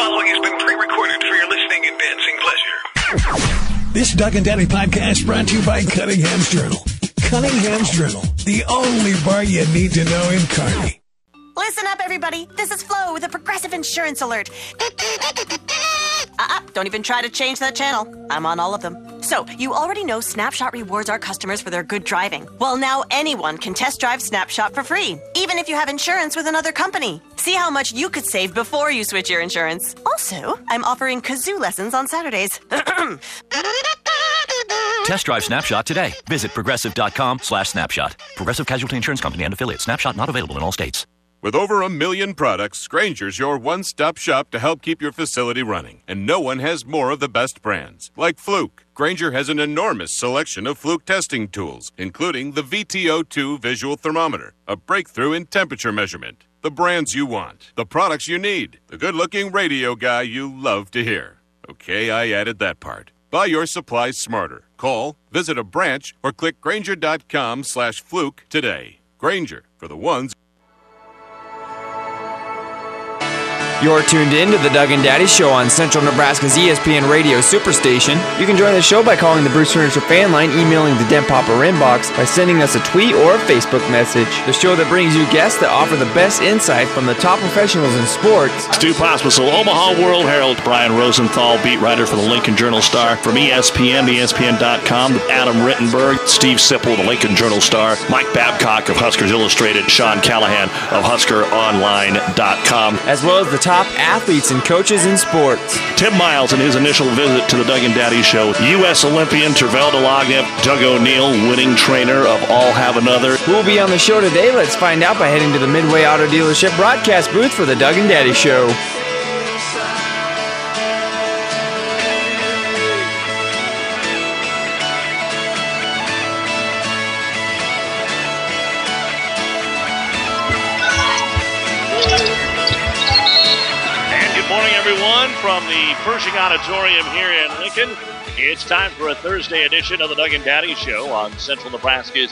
following has been pre-recorded for your listening and dancing pleasure. This Doug and Daddy podcast brought to you by Cunningham's Journal. Cunningham's Journal, the only bar you need to know in Kearney. Listen up, everybody. This is Flo with a Progressive Insurance alert. Don't even try to change that channel. I'm on all of them. So, you already know Snapshot rewards our customers for their good driving. Well, now anyone can test drive Snapshot for free, even if you have insurance with another company. See how much you could save before you switch your insurance. Also, I'm offering kazoo lessons on Saturdays. Test drive Snapshot today. Visit progressive.com/snapshot. Progressive Casualty Insurance Company and affiliates. Snapshot not available in all states. With over 1 million products, Grainger's your one-stop shop to help keep your facility running. And no one has more of the best brands, like Fluke. Grainger has an enormous selection of Fluke testing tools, including the VTO2 visual thermometer, a breakthrough in temperature measurement. The brands you want, the products you need, the good-looking radio guy you love to hear. Okay, I added that part. Buy your supplies smarter. Call, visit a branch, or click Grainger.com/Fluke today. Grainger, for the ones. You're tuned in to the Doug and Daddy Show on Central Nebraska's ESPN Radio Superstation. You can join the show by calling the Bruce Furniture fan line, emailing the Den Popper inbox, by sending us a tweet or a Facebook message. The show that brings you guests that offer the best insight from the top professionals in sports. Stu Pospisil, Omaha World Herald. Brian Rosenthal, beat writer for the Lincoln Journal-Star. From ESPN, ESPN.com, Adam Rittenberg, Steve Sipple, the Lincoln Journal-Star, Mike Babcock of Huskers Illustrated, Sean Callahan of HuskerOnline.com. As well as the top athletes and coaches in sports. Tim Miles in his initial visit to the Doug and Daddy Show. U.S. Olympian Tervel Delagnev, Doug O'Neill, winning trainer of All Have Another. Who will be on the show today? Let's find out by heading to the Midway Auto Dealership broadcast booth for the Doug and Daddy Show. Everyone from the Pershing Auditorium here in Lincoln. It's time for a Thursday edition of the Doug and Daddy Show on Central Nebraska's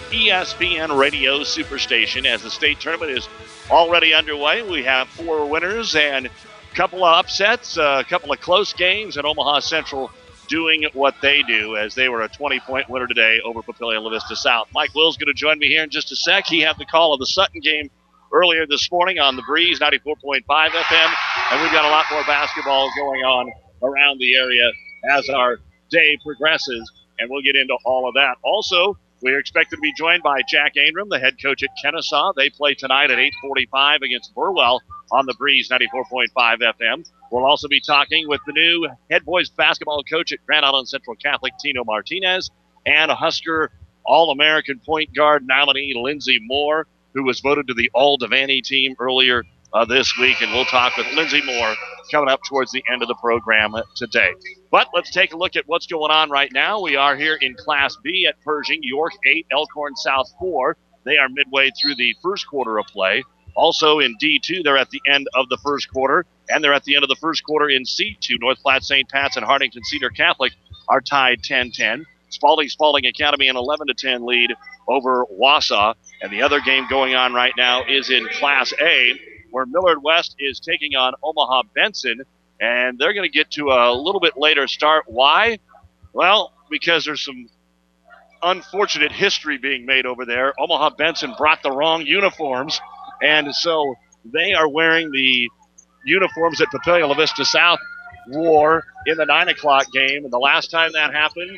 ESPN Radio Superstation. As the state tournament is already underway, we have 4 winners and a couple of upsets, a couple of close games, and Omaha Central doing what they do, as they were a 20-point winner today over Papillion La Vista South. Mike Will's going to join me here in just a sec. He had the call of the Sutton game earlier this morning on the Breeze 94.5 FM, and we've got a lot more basketball going on around the area as our day progresses, and we'll get into all of that. Also, we're expected to be joined by Jack Ainram, the head coach at Kennesaw. They play tonight at 8:45 against Burwell on the Breeze 94.5 FM. We'll also be talking with the new head boys basketball coach at Grand Island Central Catholic, Tino Martinez, and a Husker All-American point guard nominee, Lindsey Moore, who was voted to the All-Devaney team earlier this week. And we'll talk with Lindsey Moore coming up towards the end of the program today. But let's take a look at what's going on right now. We are here in Class B at Pershing. York 8, Elkhorn South 4. They are midway through the first quarter of play. Also in D2, they're at the end of the first quarter. And they're at the end of the first quarter in C2. North Platte St. Pat's and Hartington Cedar Catholic are tied 10-10. Spalding Academy an 11-10 lead over Wausau. And the other game going on right now is in Class A, where Millard West is taking on Omaha Benson. And they're going to get to a little bit later start. Why? Well, because there's some unfortunate history being made over there. Omaha Benson brought the wrong uniforms, and so they are wearing the uniforms that Papillion La Vista South wore in the 9 o'clock game. And the last time that happened,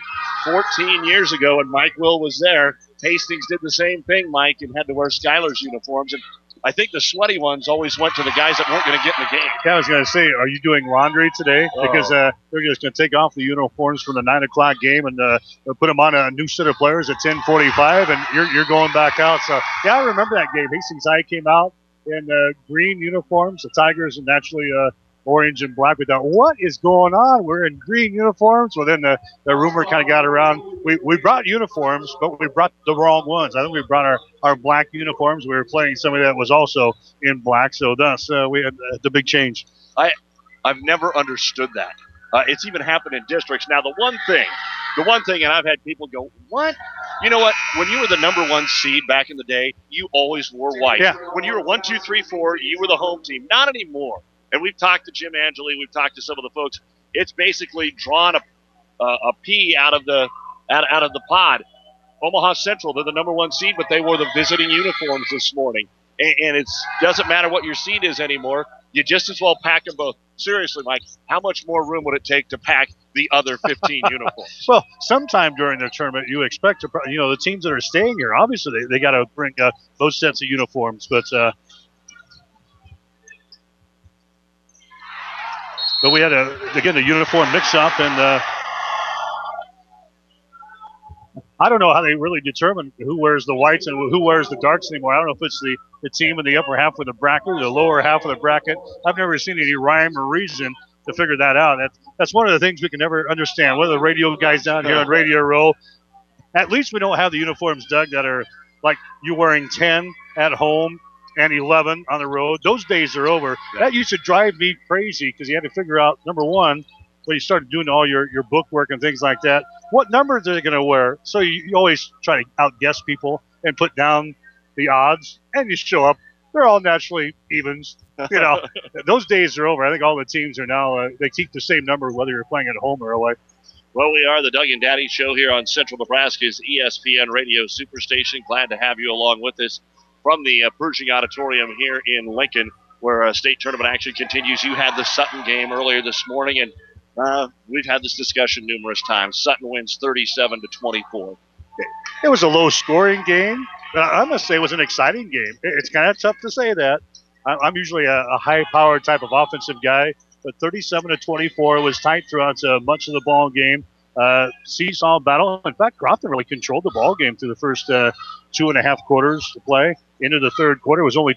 14 years ago, when Mike Will was there, Hastings did the same thing, Mike, and had to wear Skylar's uniforms. And I think the sweaty ones always went to the guys that weren't going to get in the game. Yeah, I was going to say, are you doing laundry today? Because they're just going to take off the uniforms from the 9 o'clock game and put them on a new set of players at 10:45, and you're going back out. So, yeah, I remember that game. Hastings High came out in green uniforms. The Tigers and naturally orange and black. We thought, what is going on? We're in green uniforms. Well, then the rumor kind of got around. We brought uniforms, but we brought the wrong ones. I think we brought our black uniforms. We were playing somebody that was also in black. So thus, we had the big change. I've never understood that. It's even happened in districts. Now, the one thing, and I've had people go, what? You know what? When you were the number 1 seed back in the day, you always wore white. Yeah. When you were 1, 2, 3, 4, you were the home team. Not anymore. And we've talked to Jim Angeli, we've talked to some of the folks. It's basically drawn a pea out of the pod. Omaha Central, they're the number 1 seed, but they wore the visiting uniforms this morning. And it doesn't matter what your seed is anymore. You just as well pack them both. Seriously, Mike, how much more room would it take to pack the other 15 uniforms? Well, sometime during the tournament, you expect to, the teams that are staying here, obviously they got to bring those sets of uniforms. But we had the uniform mix-up, and I don't know how they really determine who wears the whites and who wears the darks anymore. I don't know if it's the team in the upper half of the bracket or the lower half of the bracket. I've never seen any rhyme or reason to figure that out. That's one of the things we can never understand. One of the radio guys down here on Radio Row, at least we don't have the uniforms, Doug, that are like you wearing 10 at home and 11 on the road. Those days are over. Yeah. That used to drive me crazy because you had to figure out, number one, when you started doing all your book work and things like that, what numbers are they going to wear? So you always try to outguess people and put down the odds, and you show up. They're all naturally evens. Those days are over. I think all the teams are now, they keep the same number whether you're playing at home or away. Well, we are the Doug and Daddy Show here on Central Nebraska's ESPN Radio Superstation. Glad to have you along with us from the Pershing Auditorium here in Lincoln, where state tournament action continues. You had the Sutton game earlier this morning, and we've had this discussion numerous times. Sutton wins 37-24. It was a low-scoring game. I must say it was an exciting game. It's kind of tough to say that. I'm usually a high-powered type of offensive guy, but 37-24 was tight throughout much of the ball game. Seesaw battle. In fact, Crofton really controlled the ball game through the first 2.5 quarters to play. Into the third quarter, it was only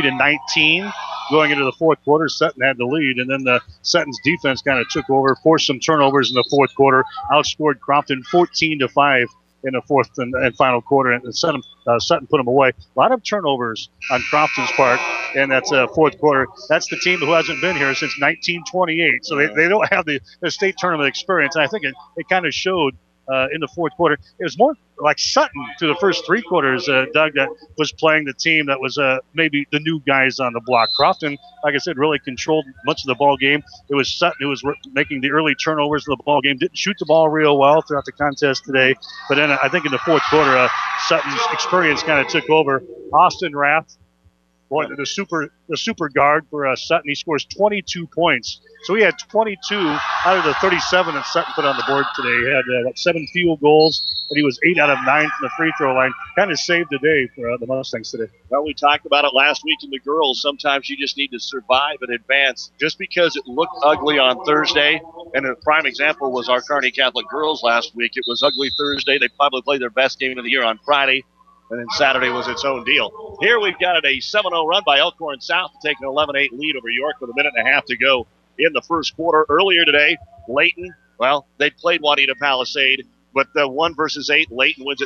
23-19. Going into the fourth quarter, Sutton had the lead, and then Sutton's defense kind of took over, forced some turnovers in the fourth quarter, outscored Crofton 14-5 in the fourth and final quarter, and Sutton put them away. A lot of turnovers on Crofton's part in that fourth quarter. That's the team who hasn't been here since 1928, so they don't have the state tournament experience, and I think it kind of showed in the fourth quarter. It was more like Sutton through the first 3 quarters, Doug, that was playing the team that was maybe the new guys on the block. Crofton, like I said, really controlled much of the ball game. It was Sutton who was making the early turnovers of the ball game. Didn't shoot the ball real well throughout the contest today. But then I think in the fourth quarter, Sutton's experience kind of took over. Austin Rath, boy, the super guard for Sutton, he scores 22 points. So he had 22 out of the 37 that Sutton put on the board today. He had 7 field goals, and he was 8 out of 9 from the free throw line. Kind of saved the day for the Mustangs today. Well, we talked about it last week in the girls. Sometimes you just need to survive and advance. Just because it looked ugly on Thursday, and a prime example was our Kearney Catholic girls last week. It was ugly Thursday. They probably played their best game of the year on Friday. And then Saturday was its own deal. Here we've got a 7-0 run by Elkhorn South to take an 11-8 lead over York with 1.5 minutes to go in the first quarter. Earlier today, Layton, well, they played Juanita Palisade, but the 1 versus 8, Layton wins at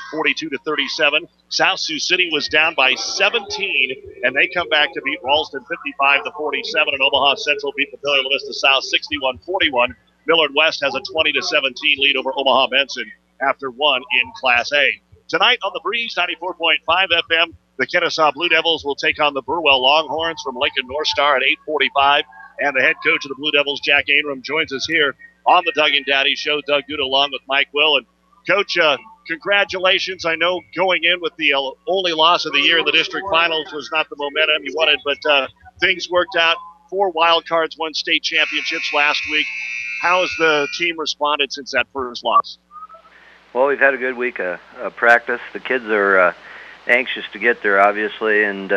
42-37. South Sioux City was down by 17, and they come back to beat Ralston 55-47, and Omaha Central beat Montpelier La Vista South 61-41. Millard West has a 20-17 lead over Omaha Benson after 1 in Class A. Tonight on the Breeze 94.5 FM, the Kennesaw Blue Devils will take on the Burwell Longhorns from Lincoln North Star at 8:45. And the head coach of the Blue Devils, Jack Ainram, joins us here on the Doug and Daddy Show. Doug Duda along with Mike Will. And Coach, congratulations. I know going in with the only loss of the year in the district finals was not the momentum you wanted, but things worked out. 4 wild cards, 1 state championships last week. How has the team responded since that first loss? Well, we've had a good week of practice. The kids are anxious to get there, obviously, and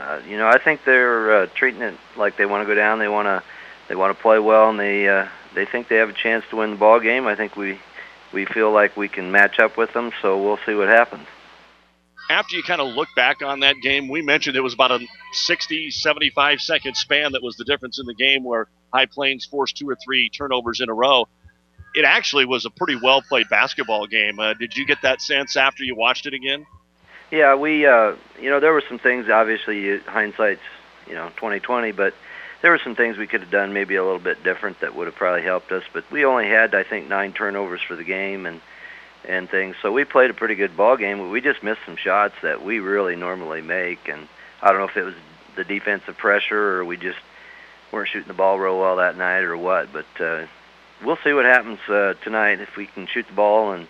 I think they're treating it like they want to go down. They want to play well, and they think they have a chance to win the ball game. I think we feel like we can match up with them, so we'll see what happens. After you kind of look back on that game, we mentioned it was about a 60, 75-second span that was the difference in the game where High Plains forced 2 or 3 turnovers in a row. It actually was a pretty well-played basketball game. Did you get that sense after you watched it again? Yeah, we, there were some things, obviously, hindsight's, 20/20, but there were some things we could have done maybe a little bit different that would have probably helped us. But we only had, I think, 9 turnovers for the game and things. So we played a pretty good ball game, but we just missed some shots that we really normally make. And I don't know if it was the defensive pressure or we just weren't shooting the ball real well that night or what. But we'll see what happens tonight. If we can shoot the ball and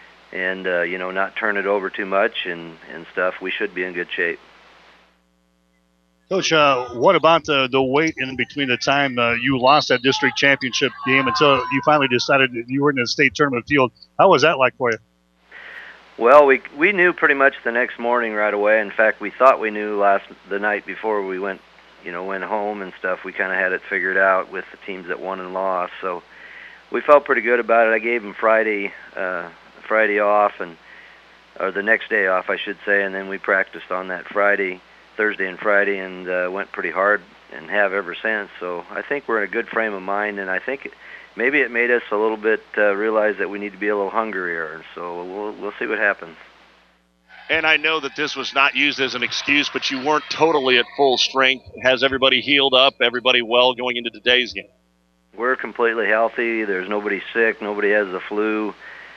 not turn it over too much and stuff, we should be in good shape. Coach, what about the wait in between the time you lost that district championship game until you finally decided that you were in the state tournament field? How was that like for you? Well, we knew pretty much the next morning right away. In fact, we thought we knew the night before we went home and stuff. We kind of had it figured out with the teams that won and lost. So we felt pretty good about it. I gave them Friday off, or the next day off, I should say, and then we practiced on that Thursday and Friday, and went pretty hard and have ever since. So I think we're in a good frame of mind, and I think maybe it made us a little bit realize that we need to be a little hungrier. So we'll see what happens. And I know that this was not used as an excuse, but you weren't totally at full strength. Has everybody healed up? Everybody well going into today's game? We're completely healthy. There's nobody sick. Nobody has the flu.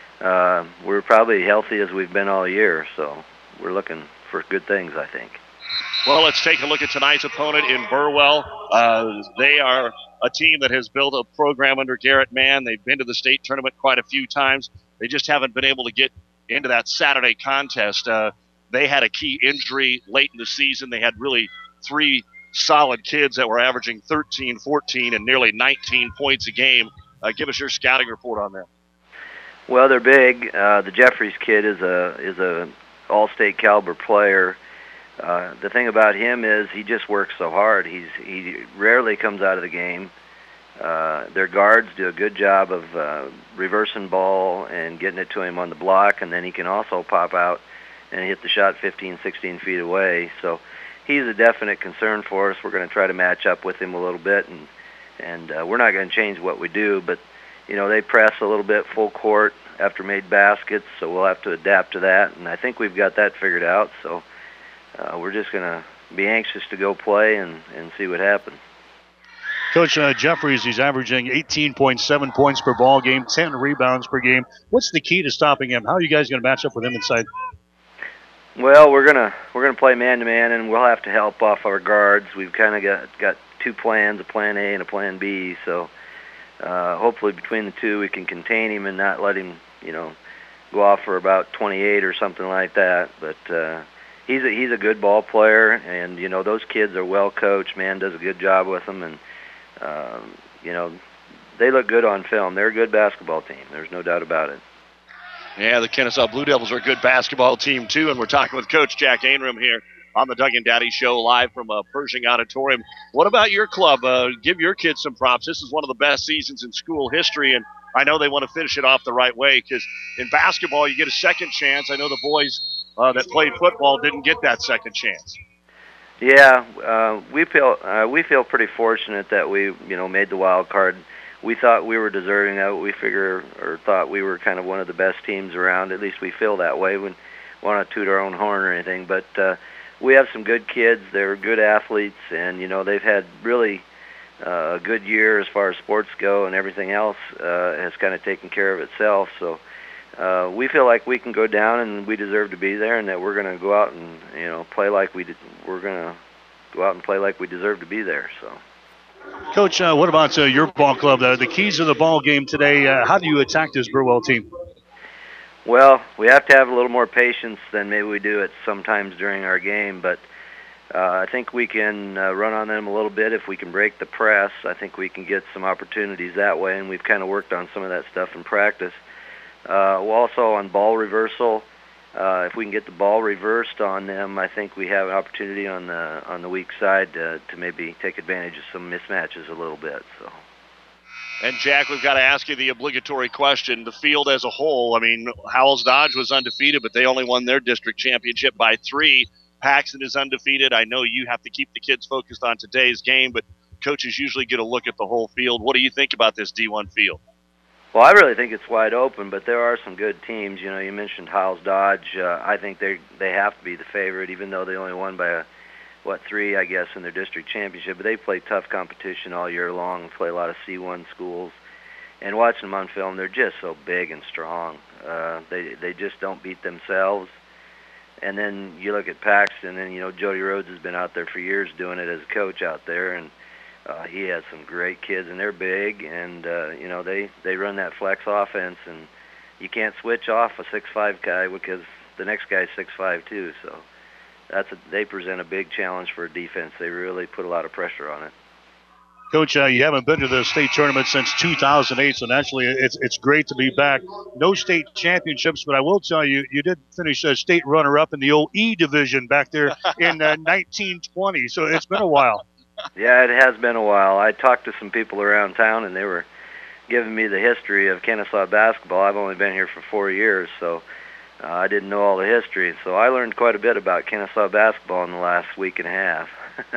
We're probably healthy as we've been all year, so we're looking for good things, I think. Well, let's take a look at tonight's opponent in Burwell. They are a team that has built a program under Garrett Mann. They've been to the state tournament quite a few times. They just haven't been able to get into that Saturday contest. They had a key injury late in the season. They had really 3 solid kids that were averaging 13, 14, and nearly 19 points a game. Give us your scouting report on them. Well, they're big. The Jeffries kid is a all-state caliber player. The thing about him is he just works so hard. He rarely comes out of the game. Their guards do a good job of reversing ball and getting it to him on the block, and then he can also pop out and hit the shot 15, 16 feet away. So he's a definite concern for us. We're going to try to match up with him a little bit, and we're not going to change what we do, but they press a little bit full court after made baskets, so we'll have to adapt to that, and I think we've got that figured out. So we're just going to be anxious to go play and see what happens. Coach Jeffries, he's averaging 18.7 points per ball game, 10 rebounds per game. What's the key to stopping him? How are you guys going to match up with him inside? Well, we're gonna play man-to-man, and we'll have to help off our guards. We've kind of got 2 plans, a plan A and a plan B, so hopefully between the 2 we can contain him and not let him, go off for about 28 or something like that. But he's a good ball player, and those kids are well coached. Man does a good job with them, and they look good on film. They're a good basketball team. There's no doubt about it. Yeah, the Kennesaw Blue Devils are a good basketball team, too, and we're talking with Coach Jack Ainram here on the Doug and Daddy Show live from Pershing Auditorium. What about your club? Give your kids some props. This is one of the best seasons in school history, and I know they want to finish it off the right way because in basketball you get a second chance. I know the boys that played football didn't get that second chance. Yeah, we feel pretty fortunate that we made the wild card. We thought we were deserving of it. Thought we were kind of one of the best teams around. At least we feel that way. We want to toot our own horn or anything, but we have some good kids. They're good athletes, and they've had really a good year as far as sports go, and everything else has kind of taken care of itself. So we feel like we can go down, and we deserve to be there, and that we're going to go out and play like we're going to go out and play like we deserve to be there. So. Coach, what about your ball club? The keys of the ball game today, how do you attack this Burwell team? Well, we have to have a little more patience than maybe we do at sometimes during our game, but I think we can run on them a little bit if we can break the press. I think we can get some opportunities that way, and we've kind of worked on some of that stuff in practice. We'll also on ball reversal. If we can get the ball reversed on them, I think we have an opportunity on the weak side to maybe take advantage of some mismatches a little bit. So. And Jack, we've got to ask you the obligatory question: the field as a whole. I mean, Howells Dodge was undefeated, but they only won their district championship by 3. Paxton is undefeated. I know you have to keep the kids focused on today's game, but coaches usually get a look at the whole field. What do you think about this D1 field? Well, I really think it's wide open, but there are some good teams. You mentioned Howells Dodge. I think they have to be the favorite, even though they only won by 3, I guess, in their district championship. But they play tough competition all year long, play a lot of C1 schools. And watching them on film, they're just so big and strong. They just don't beat themselves. And then you look at Paxton, and Jody Rhodes has been out there for years doing it as a coach out there, and he has some great kids, and they're big, and they run that flex offense, and you can't switch off a 6'5" guy because the next guy's 6'5" too. So they present a big challenge for a defense. They really put a lot of pressure on it. Coach, you haven't been to the state tournament since 2008, so naturally it's great to be back. No state championships, but I will tell you, you did finish a state runner-up in the old E division back there in 1920, so it's been a while. Yeah, it has been a while. I talked to some people around town, and they were giving me the history of Kennesaw basketball. I've only been here for 4 years, so I didn't know all the history. So I learned quite a bit about Kennesaw basketball in the last week and a half.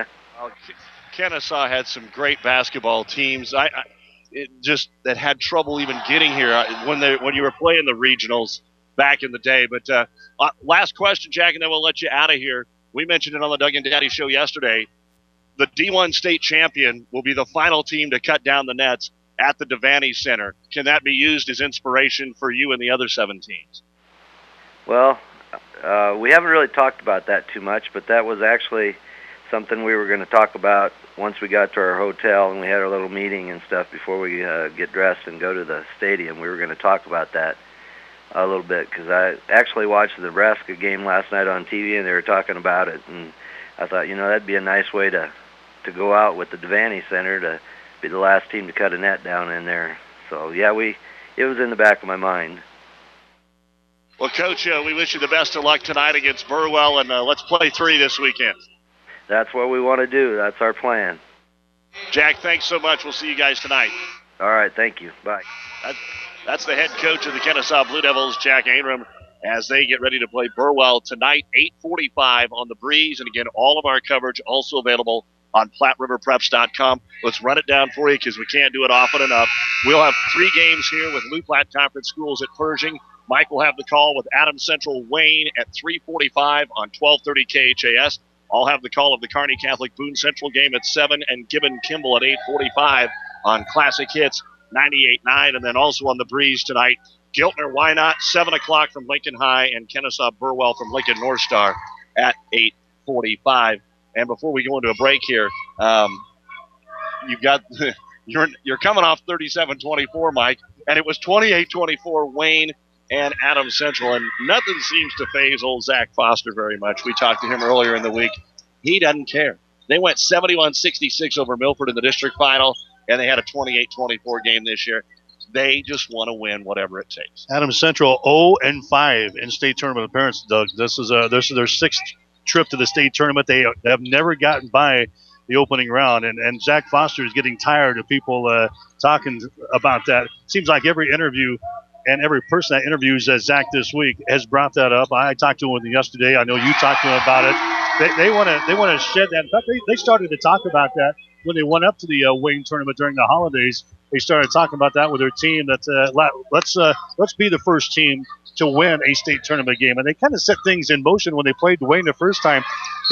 Kennesaw had some great basketball teams. That had trouble even getting here when you were playing the regionals back in the day. But last question, Jack, and then we'll let you out of here. We mentioned it on the Doug and Daddy show yesterday. The D1 state champion will be the final team to cut down the nets at the Devaney Center. Can that be used as inspiration for you and the other 7 teams? Well, we haven't really talked about that too much, but that was actually something we were going to talk about once we got to our hotel and we had our little meeting and stuff before we get dressed and go to the stadium. We were going to talk about that a little bit because I actually watched the Nebraska game last night on TV and they were talking about it, and I thought, that'd be a nice way to go out with the Devaney Center to be the last team to cut a net down in there. So, yeah, it was in the back of my mind. Well, Coach, we wish you the best of luck tonight against Burwell, and let's play 3 this weekend. That's what we want to do. That's our plan. Jack, thanks so much. We'll see you guys tonight. All right, thank you. Bye. That's the head coach of the Kennesaw Blue Devils, Jack Ainram, as they get ready to play Burwell tonight, 8:45 on the Breeze. And again, all of our coverage also available on PlatteRiverPreps.com. Let's run it down for you because we can't do it often enough. We'll have 3 games here with Loup Platte Conference Schools at Pershing. Mike will have the call with Adams Central Wayne at 3:45 on 1230 KHAS. I'll have the call of the Kearney Catholic Boone Central game at 7 and Gibbon Kimball at 8:45 on Classic Hits 98.9. And then also on the Breeze tonight, Giltner Wynot, 7 o'clock from Lincoln High, and Kennesaw Burwell from Lincoln North Star at 8:45. And before we go into a break here, you've got you're coming off 37-24, Mike, and it was 28-24 Wayne and Adams Central, and nothing seems to faze old Zach Foster very much. We talked to him earlier in the week. He doesn't care. They went 71-66 over Milford in the district final, and they had a 28-24 game this year. They just want to win whatever it takes. Adams Central 0-5 in state tournament appearances, Doug. This is their 6th trip to the state tournament. They have never gotten by the opening round, and Zach Foster is getting tired of people talking about that. Seems like every interview and every person that interviews Zach this week has brought that up. I talked to him yesterday. I know you talked to him about it. They want to shed that. In fact, they started to talk about that when they went up to the Wayne tournament during the holidays. They started talking about that with their team. That let's be the first team to win a state tournament game, and they kind of set things in motion when they played Wayne the first time.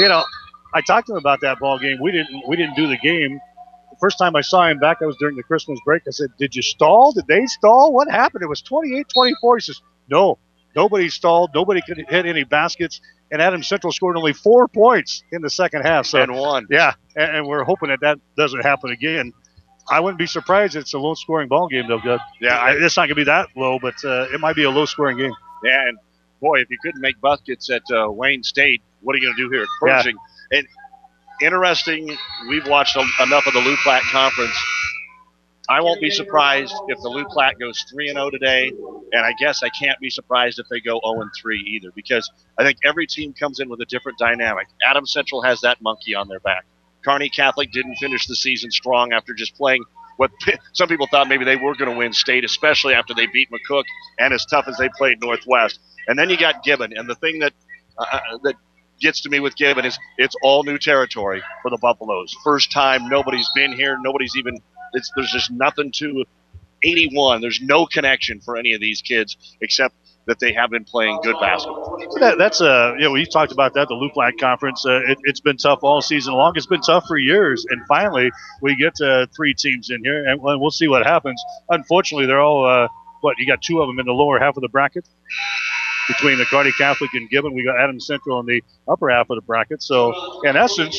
I talked to him about that ball game. We didn't do the game. The first time I saw him back, that was during the Christmas break. I said, "Did you stall? Did they stall? What happened?" It was 28-24. He says, "No, nobody stalled. Nobody could hit any baskets." And Adams Central scored only 4 points in the second half. So, and won. Yeah, and we're hoping that doesn't happen again. I wouldn't be surprised if it's a low-scoring ball game, though, Doug. Yeah, it's not going to be that low, but it might be a low-scoring game. Yeah, and boy, if you couldn't make buckets at Wayne State, what are you going to do here at Pershing? Yeah. And interesting, we've watched enough of the Loup Platte Conference. I won't be surprised if the Loup Platte goes 3-0 today, and I guess I can't be surprised if they go 0-3 either, because I think every team comes in with a different dynamic. Adams Central has that monkey on their back. Kearney Catholic didn't finish the season strong after just playing what some people thought maybe they were going to win state, especially after they beat McCook and as tough as they played Northwest. And then you got Gibbon, and the thing that gets to me with Gibbon is it's all new territory for the Buffaloes. First time, nobody's been here, there's just nothing to 81. There's no connection for any of these kids except that they have been playing good basketball. That's we talked about that, the Loup Platte Conference. It's been tough all season long. It's been tough for years, and finally we get 3 teams in here, and we'll see what happens. Unfortunately, they're all you got 2 of them in the lower half of the bracket. Between the Kearney Catholic and Gibbon, we got Adams Central in the upper half of the bracket. So, in essence,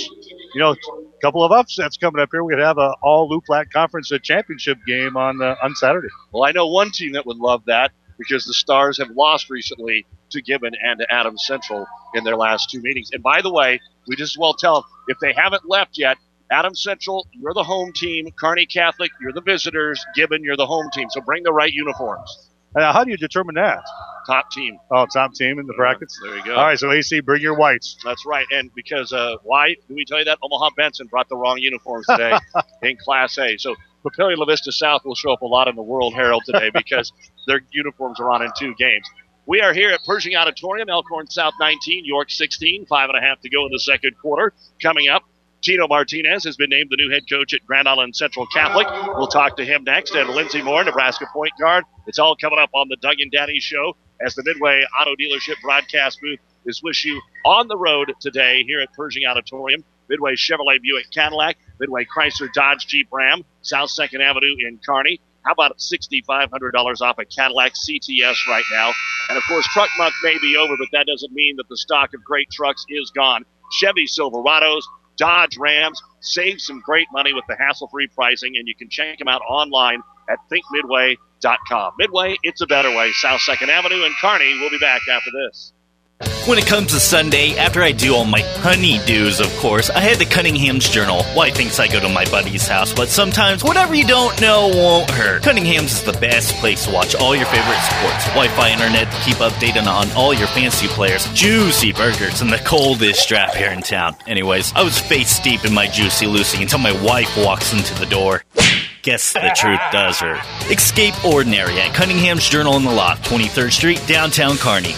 a couple of upsets coming up here. We'd have a all Loup Platte Conference championship game on Saturday. Well, I know one team that would love that because the Stars have lost recently to Gibbon and to Adams Central in their last 2 meetings. And by the way, we just well tell them, if they haven't left yet, Adams Central, you're the home team. Kearney Catholic, you're the visitors. Gibbon, you're the home team. So bring the right uniforms. How do you determine that? Top team. Oh, top team in the brackets? There you go. All right, so AC, bring your whites. That's right. And because, why do we tell you that? Omaha Benson brought the wrong uniforms today in Class A. So Papillion La Vista South will show up a lot in the World Herald today because their uniforms are on in 2 games. We are here at Pershing Auditorium, Elkhorn South 19, York 16, 5.5 to go in the second quarter. Coming up, Tino Martinez has been named the new head coach at Grand Island Central Catholic. We'll talk to him next. And Lindsey Moore, Nebraska point guard. It's all coming up on the Doug and Daddy Show as the Midway Auto Dealership broadcast booth is with you on the road today here at Pershing Auditorium. Midway Chevrolet Buick Cadillac, Midway Chrysler Dodge Jeep Ram, South 2nd Avenue in Kearney. How about $6,500 off a Cadillac CTS right now? And, of course, truck month may be over, but that doesn't mean that the stock of great trucks is gone. Chevy Silverados, Dodge Rams, save some great money with the hassle-free pricing, and you can check them out online at thinkmidway.com. Midway, it's a better way. South 2nd Avenue in Kearney. We'll be back after this. When it comes to Sunday, after I do all my honeydews, of course, I head to Cunningham's Journal. Wife thinks I go to my buddy's house, but sometimes whatever you don't know won't hurt. Cunningham's is the best place to watch all your favorite sports. Wi-Fi internet to keep updated on all your fantasy players, juicy burgers, and the coldest draft here in town. Anyways, I was face deep in my Juicy Lucy until my wife walks into the door. Guess the truth does hurt. Escape ordinary at Cunningham's Journal in the Loft, 23rd Street, downtown Kearney.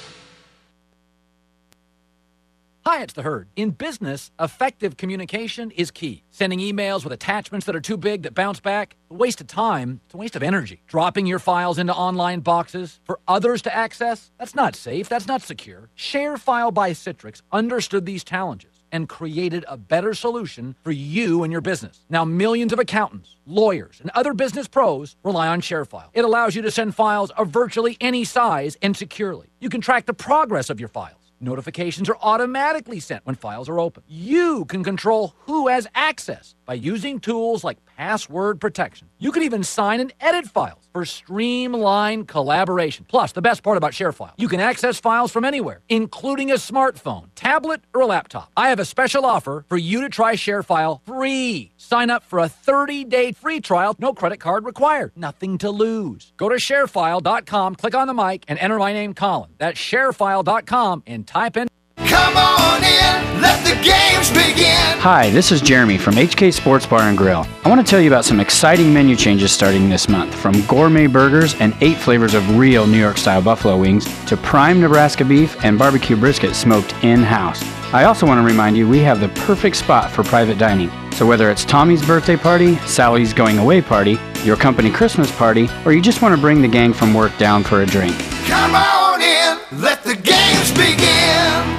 Hi, it's the Herd. In business, effective communication is key. Sending emails with attachments that are too big that bounce back, a waste of time, it's a waste of energy. Dropping your files into online boxes for others to access, that's not safe, that's not secure. ShareFile by Citrix understood these challenges and created a better solution for you and your business. Now, millions of accountants, lawyers, and other business pros rely on ShareFile. It allows you to send files of virtually any size and securely. You can track the progress of your files. Notifications are automatically sent when files are open. You can control who has access by using tools like password protection. You can even sign and edit files for streamlined collaboration. Plus, the best part about ShareFile, you can access files from anywhere, including a smartphone, tablet, or a laptop. I have a special offer for you to try ShareFile free. Sign up for a 30-day free trial, no credit card required. Nothing to lose. Go to sharefile.com, click on the mic, and enter my name, Colin. That's sharefile.com, and type in. Come on in, let the games begin. Hi, this is Jeremy from HK Sports Bar and Grill. I want to tell you about some exciting menu changes starting this month, from gourmet burgers and 8 flavors of real New York-style buffalo wings to prime Nebraska beef and barbecue brisket smoked in-house. I also want to remind you we have the perfect spot for private dining. So whether it's Tommy's birthday party, Sally's going away party, your company Christmas party, or you just want to bring the gang from work down for a drink. Come on in, let the games begin.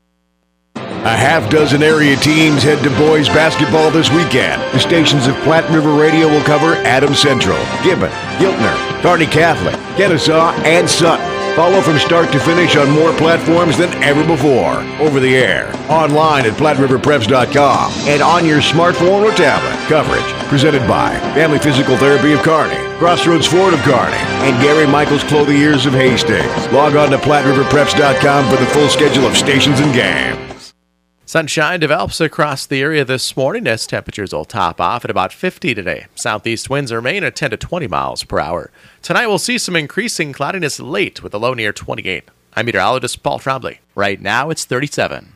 A half dozen area teams head to boys basketball this weekend. The stations of Platte River Radio will cover Adams Central, Gibbon, Giltner, Kearney Catholic, Kennesaw, and Sutton. Follow from start to finish on more platforms than ever before. Over the air, online at PlatteRiverPreps.com, and on your smartphone or tablet. Coverage presented by Family Physical Therapy of Kearney, Crossroads Ford of Kearney, and Gary Michaels Clothiers of Hastings. Log on to PlatteRiverPreps.com for the full schedule of stations and games. Sunshine develops across the area this morning as temperatures will top off at about 50 today. Southeast winds remain at 10 to 20 miles per hour. Tonight we'll see some increasing cloudiness late with a low near 28. I'm meteorologist Paul Trombley. Right now it's 37.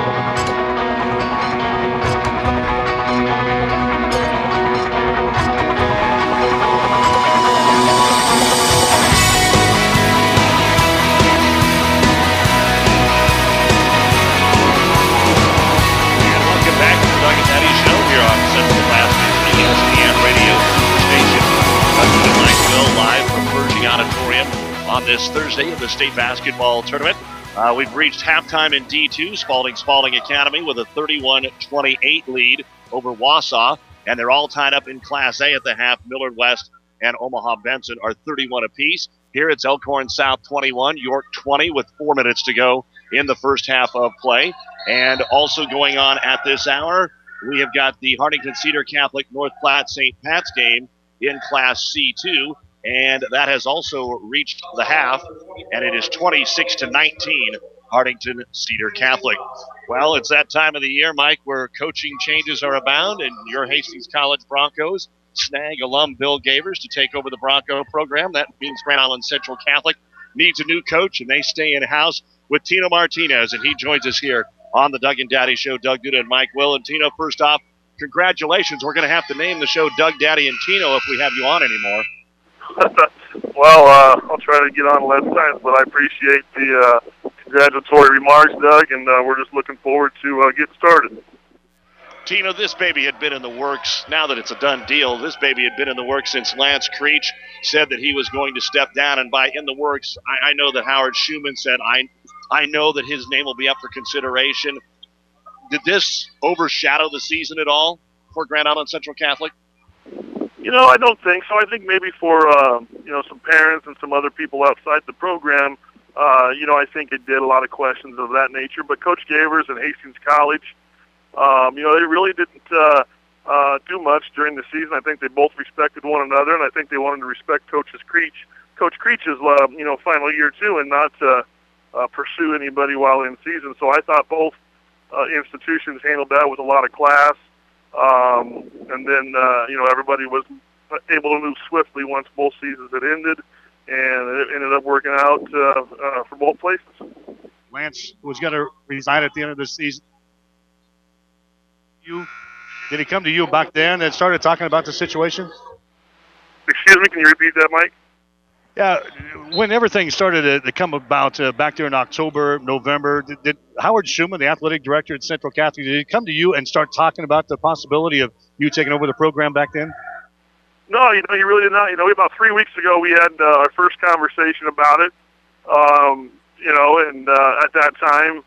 Auditorium on this Thursday in the state basketball tournament. We've reached halftime in D2. Spalding Academy with a 31-28 lead over Wausau, and they're all tied up in Class A at the half. Millard West and Omaha Benson are 31 apiece. Here it's Elkhorn South 21, York 20 with 4 minutes to go in the first half of play. And also going on at this hour, we have got the Hartington Cedar Catholic North Platte St. Pat's game in Class C2, and that has also reached the half, and it is 26-19, Hartington Cedar Catholic. Well, it's that time of the year, Mike, where coaching changes are abound, and your Hastings College Broncos snag alum Bill Gavers to take over the Bronco program. That means Grand Island Central Catholic needs a new coach, and they stay in-house with Tino Martinez, and he joins us here on the Doug and Daddy Show. Doug Duda and Mike Will. And Tino, first off, congratulations. We're going to have to name the show Doug, Daddy, and Tino if we have you on anymore. Well, I'll try to get on less times, but I appreciate the congratulatory remarks, Doug, and we're just looking forward to getting started. Tino, this baby had been in the works. Now that it's a done deal, this baby had been in the works since Lance Creech said that he was going to step down. And by in the works, I know that Howard Schumann said, I know that his name will be up for consideration. Did this overshadow the season at all for Grand Island Central Catholic? You know, I don't think so. I think maybe for, some parents and some other people outside the program, I think it did a lot of questions of that nature. But Coach Gavers and Hastings College, they really didn't do much during the season. I think they both respected one another, and I think they wanted to respect Coach Creech's, final year too, and not pursue anybody while in season. So I thought both institutions handled that with a lot of class. And then, everybody was able to move swiftly once both seasons had ended, and it ended up working out for both places. Lance was going to resign at the end of the season. Did he come to you back then and started talking about the situation? Excuse me, can you repeat that, Mike? Yeah, when everything started to come about back there in October, November, did Howard Schumann, the athletic director at Central Catholic, did he come to you and start talking about the possibility of you taking over the program back then? No, he really did not. About 3 weeks ago we had our first conversation about it, and at that time,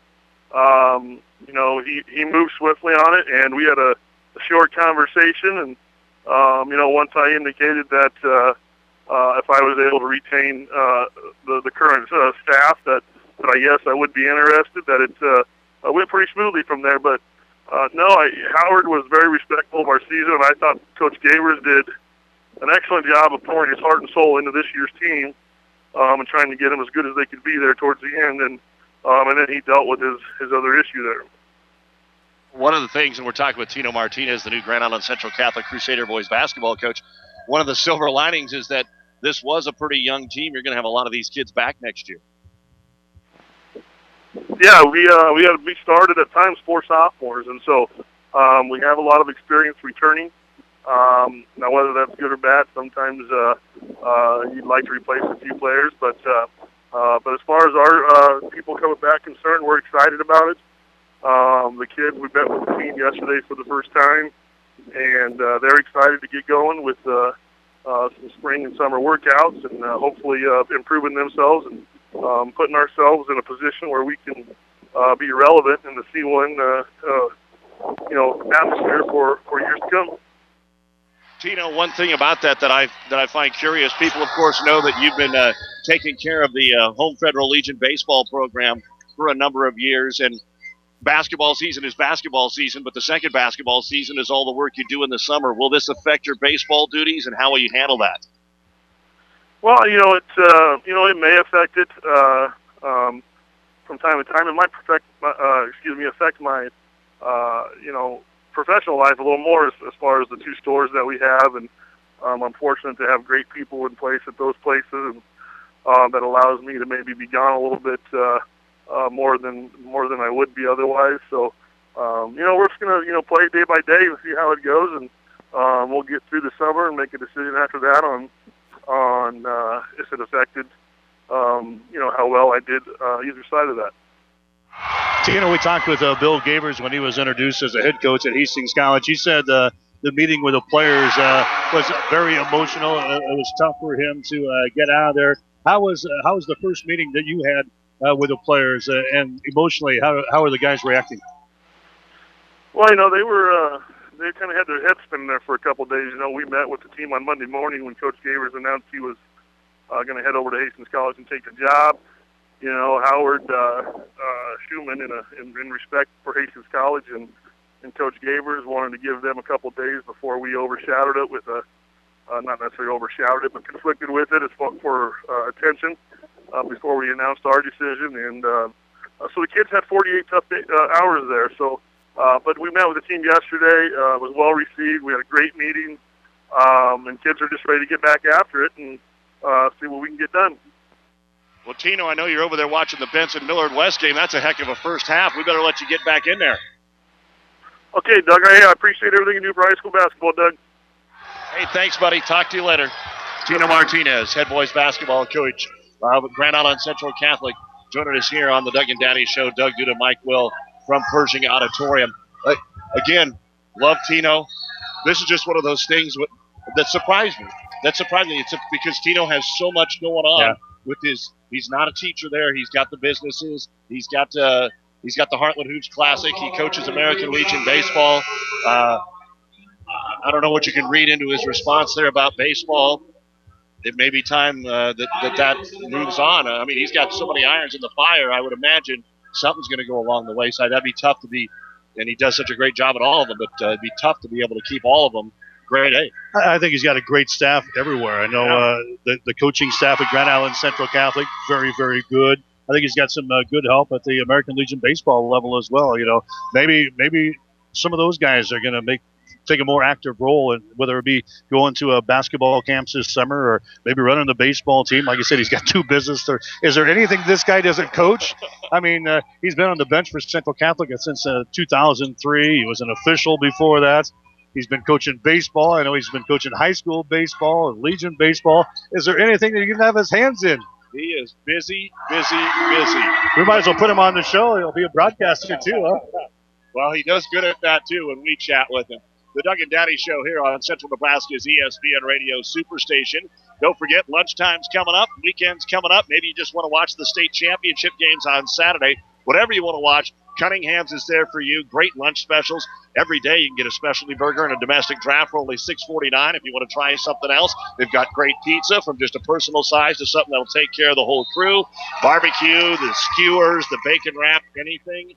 he moved swiftly on it, and we had a short conversation, and, once I indicated that if I was able to retain the current staff, that I would be interested, that it went pretty smoothly from there. But, Howard was very respectful of our season, and I thought Coach Gavers did an excellent job of pouring his heart and soul into this year's team and trying to get them as good as they could be there towards the end. And then he dealt with his other issue there. One of the things, and we're talking with Tino Martinez, the new Grand Island Central Catholic Crusader boys basketball coach, one of the silver linings is that this was a pretty young team. You're going to have a lot of these kids back next year. Yeah, we started at times 4 sophomores, and so we have a lot of experience returning. Now, whether that's good or bad, sometimes you'd like to replace a few players, but as far as our people coming back concerned, we're excited about it. The kids, we met with the team yesterday for the first time, and they're excited to get going with some spring and summer workouts, and hopefully improving themselves and putting ourselves in a position where we can be relevant in the C1 atmosphere for years to come. Tino, one thing about that I find curious, people of course know that you've been taking care of the Home Federal Legion baseball program for a number of years, and basketball season is basketball season, but the second basketball season is all the work you do in the summer. Will this affect your baseball duties, and how will you handle that? Well, it may affect it from time to time. It might affect my professional life a little more as far as the 2 stores that we have, and I'm fortunate to have great people in place at those places, and that allows me to maybe be gone a little bit more than I would be otherwise. So, we're just gonna play day by day and see how it goes, and we'll get through the summer and make a decision after that on if it affected how well I did either side of that. Tino, we talked with Bill Gavers when he was introduced as a head coach at Hastings College. He said the meeting with the players was very emotional. It was tough for him to get out of there. How was the first meeting that you had with the players, and emotionally, how are the guys reacting? Well, they kind of had their heads spinning there for a couple of days. We met with the team on Monday morning when Coach Gavers announced he was going to head over to Hastings College and take the job. Howard Schumann in respect for Hastings College and Coach Gavers, wanted to give them a couple days before we overshadowed it with not necessarily overshadowed it, but conflicted with it as for attention before we announced our decision. And so the kids had 48 tough hours there. So, but we met with the team yesterday. It was well received. We had a great meeting, and kids are just ready to get back after it and see what we can get done. Well, Tino, I know you're over there watching the Benson Millard West game. That's a heck of a first half. We better let you get back in there. Okay, Doug. I appreciate everything you do for high school basketball, Doug. Hey, thanks, buddy. Talk to you later. Tino Martinez, head boys basketball coach of Grand Island Central Catholic, joining us here on the Doug and Daddy Show. Doug Duda, Mike Will from Pershing Auditorium. Again, love Tino. This is just one of those things that surprised me. It's because Tino has so much going on with his. He's not a teacher there. He's got the businesses. He's got the Heartland Hoops Classic. He coaches American Legion baseball. I don't know what you can read into his response there about baseball. It may be time that moves on. I mean, he's got so many irons in the fire. I would imagine something's going to go along the wayside. That'd be tough to be, and he does such a great job at all of them, but it'd be tough to be able to keep all of them grade A. I think he's got a great staff everywhere. I know the coaching staff at Grand Island Central Catholic, very, very good. I think he's got some good help at the American Legion baseball level as well. You know, maybe some of those guys are going to take a more active role, and whether it be going to a basketball camps this summer or maybe running the baseball team. Like I said, he's got two business. Is there anything this guy doesn't coach? I mean, he's been on the bench for Central Catholic since 2003. He was an official before that. He's been coaching baseball. I know he's been coaching high school baseball and Legion baseball. Is there anything that he can have his hands in? He is busy. We might as well put him on the show. He'll be a broadcaster too, huh? Well, he does good at that too when we chat with him. The Doug and Daddy Show here on Central Nebraska's ESPN Radio Superstation. Don't forget, lunchtime's coming up, weekend's coming up. Maybe you just want to watch the state championship games on Saturday. Whatever you want to watch, Cunningham's is there for you. Great lunch specials. Every day you can get a specialty burger and a domestic draft for only $6.49. If you want to try something else, they've got great pizza from just a personal size to something that'll take care of the whole crew. Barbecue, the skewers, the bacon wrap, anything.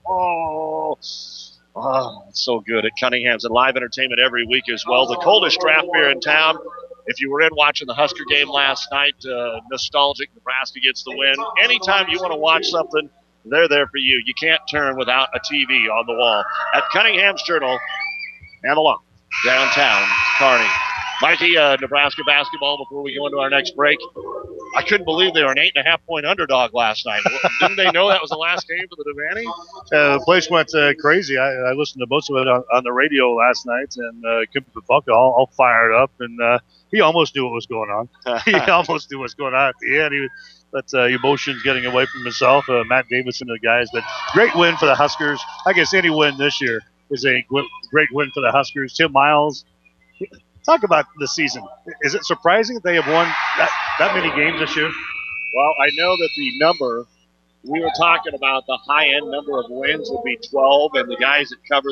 Oh, it's so good at Cunningham's, and live entertainment every week as well. The coldest draft beer in town. If you were in watching the Husker game last night, nostalgic, Nebraska gets the win. Anytime you want to watch something, they're there for you. You can't turn without a TV on the wall. At Cunningham's Journal and the Lawn, downtown Kearney. Mikey, Nebraska basketball before we go into our next break. I couldn't believe they were an 8.5-point underdog last night. Didn't they know that was the last game for the Devaney? The place went crazy. I listened to most of it on the radio last night, and Kim Pavelka all fired up, and he almost knew what was going on. He almost knew what was going on at the end. But emotions getting away from himself. Matt Davidson and the guys. But great win for the Huskers. I guess any win this year is a great win for the Huskers. Tim Miles. Talk about the season. Is it surprising that they have won that many games this year? Well, I know that the number, we were talking about the high-end number of wins would be 12, and the guys that cover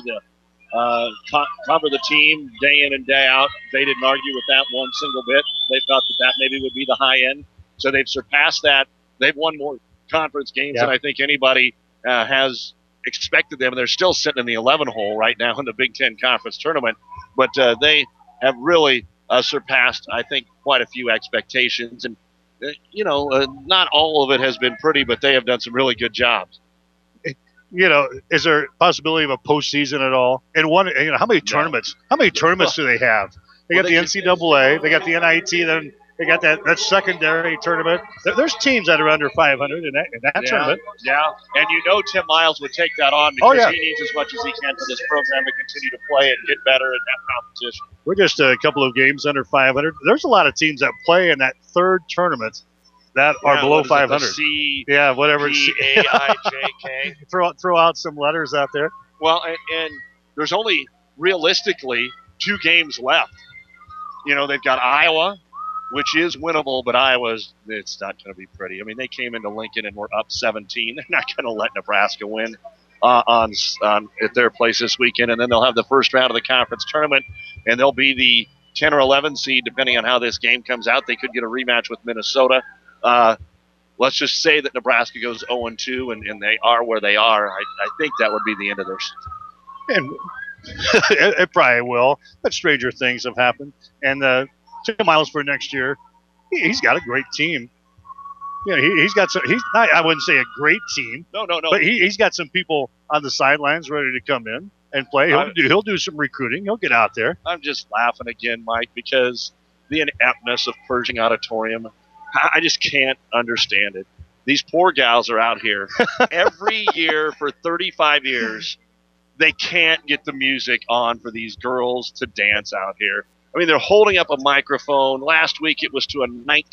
the team day in and day out, they didn't argue with that one single bit. They thought that maybe would be the high end. So they've surpassed that. They've won more conference games than I think anybody has expected them. And they're still sitting in the 11 hole right now in the Big Ten Conference Tournament. But they have really surpassed, I think, quite a few expectations. And, not all of it has been pretty, but they have done some really good jobs. Is there a possibility of a postseason at all? And how many tournaments? How many tournaments do they have? They got the NCAA, they got the NIT, then they got that secondary tournament. There's teams that are under 500 in that tournament. Yeah, and Tim Miles would take that on because he needs as much as he can for this program to continue to play and get better in that competition. We're just a couple of games under 500. There's a lot of teams that play in that third tournament that are below 500. Whatever. C-A-I-J-K. Throw out some letters out there. Well, and there's only realistically 2 games left. They've got Iowa, which is winnable, but it's not going to be pretty. I mean, they came into Lincoln and were up 17. They're not going to let Nebraska win at their place this weekend, and then they'll have the first round of the conference tournament, and they'll be the 10 or 11 seed, depending on how this game comes out. They could get a rematch with Minnesota. let's just say that Nebraska goes 0-2 and they are where they are. I think that would be the end of their season. And it probably will, but stranger things have happened. And Tim Miles for next year, he's got a great team. Yeah, he's got some. I wouldn't say a great team. No. But he's got some people on the sidelines ready to come in and play. He'll do some recruiting. He'll get out there. I'm just laughing again, Mike, because the ineptness of Pershing Auditorium, I just can't understand it. These poor gals are out here every year for 35 years. They can't get the music on for these girls to dance out here. I mean, they're holding up a microphone. Last week it was to a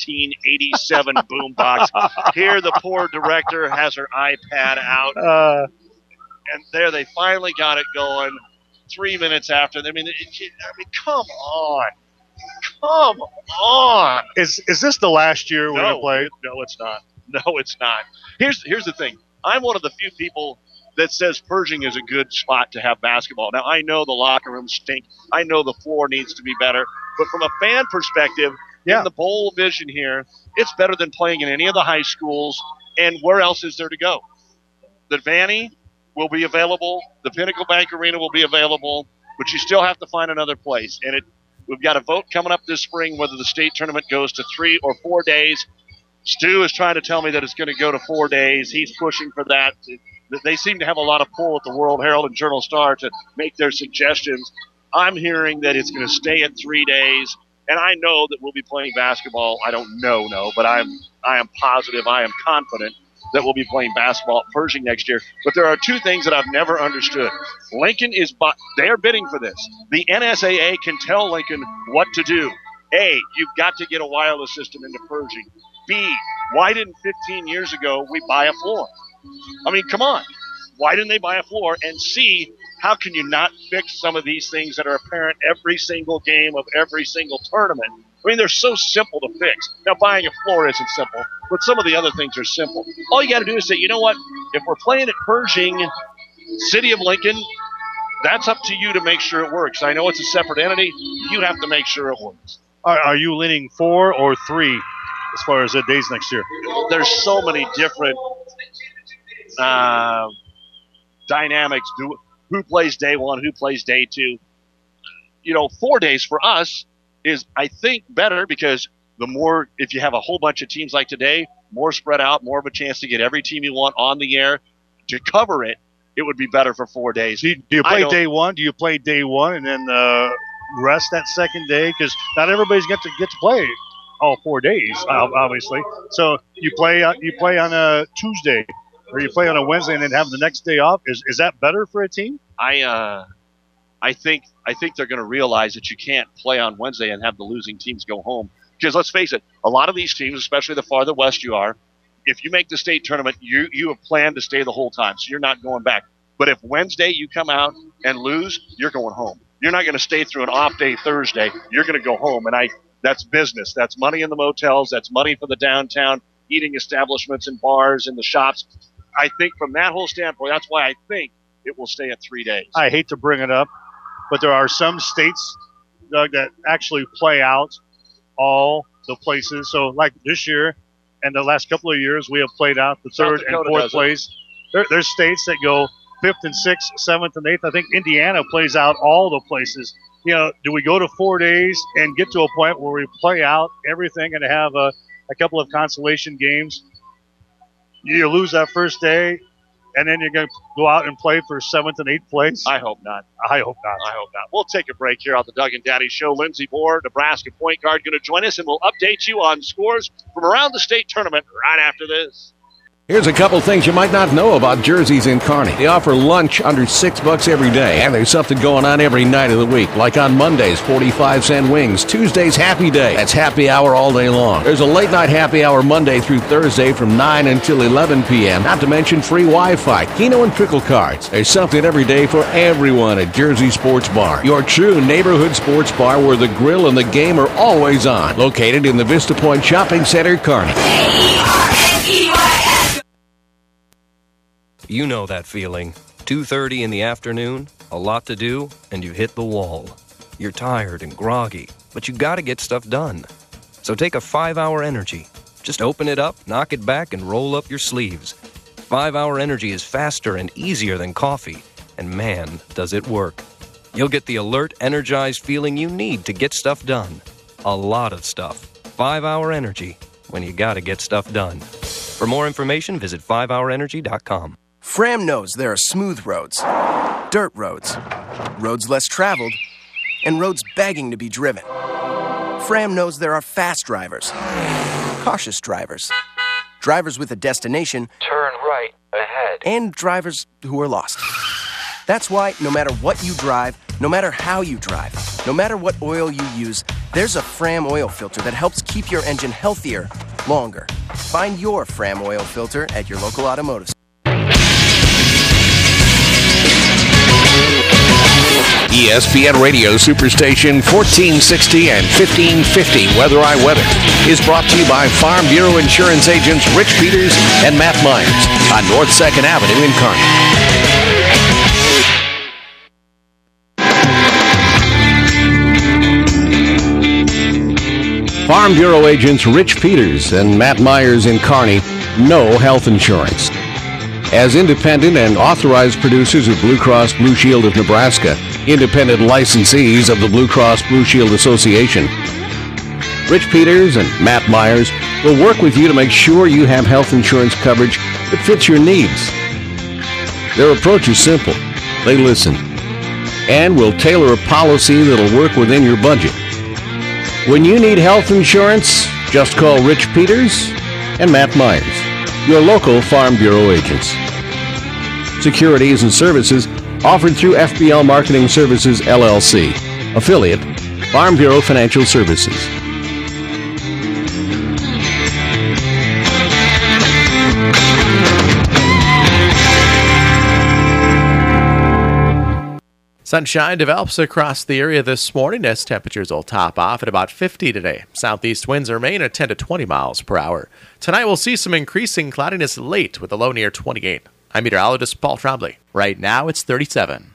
1987 boombox. Here the poor director has her iPad out. And there they finally got it going 3 minutes after. I mean, come on. Come on. Is this the last year we're going to play? No, it's not. No, it's not. Here's the thing. I'm one of the few people that says Pershing is a good spot to have basketball. Now, I know the locker rooms stink. I know the floor needs to be better. But from a fan perspective, in the bowl vision here, it's better than playing in any of the high schools. And where else is there to go? The Vanny will be available. The Pinnacle Bank Arena will be available. But you still have to find another place. And we've got a vote coming up this spring whether the state tournament goes to 3 or 4 days. Stu is trying to tell me that it's going to go to 4 days. He's pushing for that. They seem to have a lot of pull at the World Herald and Journal-Star to make their suggestions. I'm hearing that it's going to stay at 3 days, and I know that we'll be playing basketball. I don't know, but I am positive, I am confident that we'll be playing basketball at Pershing next year. But there are two things that I've never understood. Lincoln they're bidding for this. The NSAA can tell Lincoln what to do. A, you've got to get a wireless system into Pershing. B, why didn't 15 years ago we buy a floor? I mean, come on. Why didn't they buy a floor? And C, how can you not fix some of these things that are apparent every single game of every single tournament? I mean, they're so simple to fix. Now, buying a floor isn't simple, but some of the other things are simple. All you got to do is say, you know what? If we're playing at Pershing, City of Lincoln, that's up to you to make sure it works. I know it's a separate entity. You have to make sure it works. Are you leaning 4 or 3 as far as the days next year? There's so many different dynamics. Who plays day 1, who plays day 2. 4 days for us is, I think, better because the more, if you have a whole bunch of teams like today, more spread out, more of a chance to get every team you want on the air to cover it, it would be better for 4 days. Do you play day 1? Do you play day 1 and then rest that second day? Because not everybody's get to play all 4 days, obviously. So you play on a Tuesday, or you play on a Wednesday and then have the next day off. Is that better for a team? I think they're going to realize that you can't play on Wednesday and have the losing teams go home. Because let's face it, a lot of these teams, especially the farther west you are, if you make the state tournament, you have planned to stay the whole time, so you're not going back. But if Wednesday you come out and lose, you're going home. You're not going to stay through an off day Thursday. You're going to go home, and that's business. That's money in the motels. That's money for the downtown eating establishments and bars and the shops. I think from that whole standpoint, that's why I think it will stay at 3 days. I hate to bring it up, but there are some states, Doug, that actually play out all the places. So like this year and the last couple of years, we have played out the third and fourth place. There's states that go 5th and 6th, 7th and 8th. I think Indiana plays out all the places. Do we go to 4 days and get to a point where we play out everything and have a couple of consolation games? You lose that first day, and then you're going to go out and play for 7th and 8th place? I hope not. I hope not. We'll take a break here on the Doug and Daddy Show. Lindsey Bohr, Nebraska point guard, going to join us, and we'll update you on scores from around the state tournament right after this. Here's a couple things you might not know about Jersey's in Kearney. They offer lunch under $6 every day, and there's something going on every night of the week. Like on Mondays, 45-cent wings. Tuesdays, happy day. That's happy hour all day long. There's a late night happy hour Monday through Thursday from 9 until 11 p.m. Not to mention free Wi-Fi, Keno and Trickle cards. There's something every day for everyone at Jersey Sports Bar. Your true neighborhood sports bar where the grill and the game are always on. Located in the Vista Point Shopping Center, Kearney. You know that feeling. 2:30 in the afternoon, a lot to do, and you hit the wall. You're tired and groggy, but you gotta get stuff done. So take a 5-Hour Energy. Just open it up, knock it back, and roll up your sleeves. 5-Hour Energy is faster and easier than coffee, and man, does it work. You'll get the alert, energized feeling you need to get stuff done. A lot of stuff. 5-Hour Energy, when you gotta get stuff done. For more information, visit 5hourenergy.com. Fram knows there are smooth roads, dirt roads, roads less traveled, and roads begging to be driven. Fram knows there are fast drivers, cautious drivers, drivers with a destination, turn right ahead, and drivers who are lost. That's why no matter what you drive, no matter how you drive, no matter what oil you use, there's a Fram oil filter that helps keep your engine healthier longer. Find your Fram oil filter at your local automotive store. ESPN Radio Superstation 1460 and 1550 Weather I Weather is brought to you by Farm Bureau Insurance agents Rich Peters and Matt Myers on North 2nd Avenue in Kearney. Farm Bureau agents Rich Peters and Matt Myers in Kearney know health insurance. As independent and authorized producers of Blue Cross Blue Shield of Nebraska, independent licensees of the Blue Cross Blue Shield Association, Rich Peters and Matt Myers will work with you to make sure you have health insurance coverage that fits your needs. Their approach is simple. They listen and will tailor a policy that'll work within your budget. When you need health insurance, just call Rich Peters and Matt Myers, your local Farm Bureau agents. Securities and services offered through FBL Marketing Services, LLC, affiliate, Farm Bureau Financial Services. Sunshine develops across the area this morning as temperatures will top off at about 50 today. Southeast winds remain at 10 to 20 miles per hour. Tonight we'll see some increasing cloudiness late with a low near 28. I'm meteorologist Paul Trombley. Right now it's 37.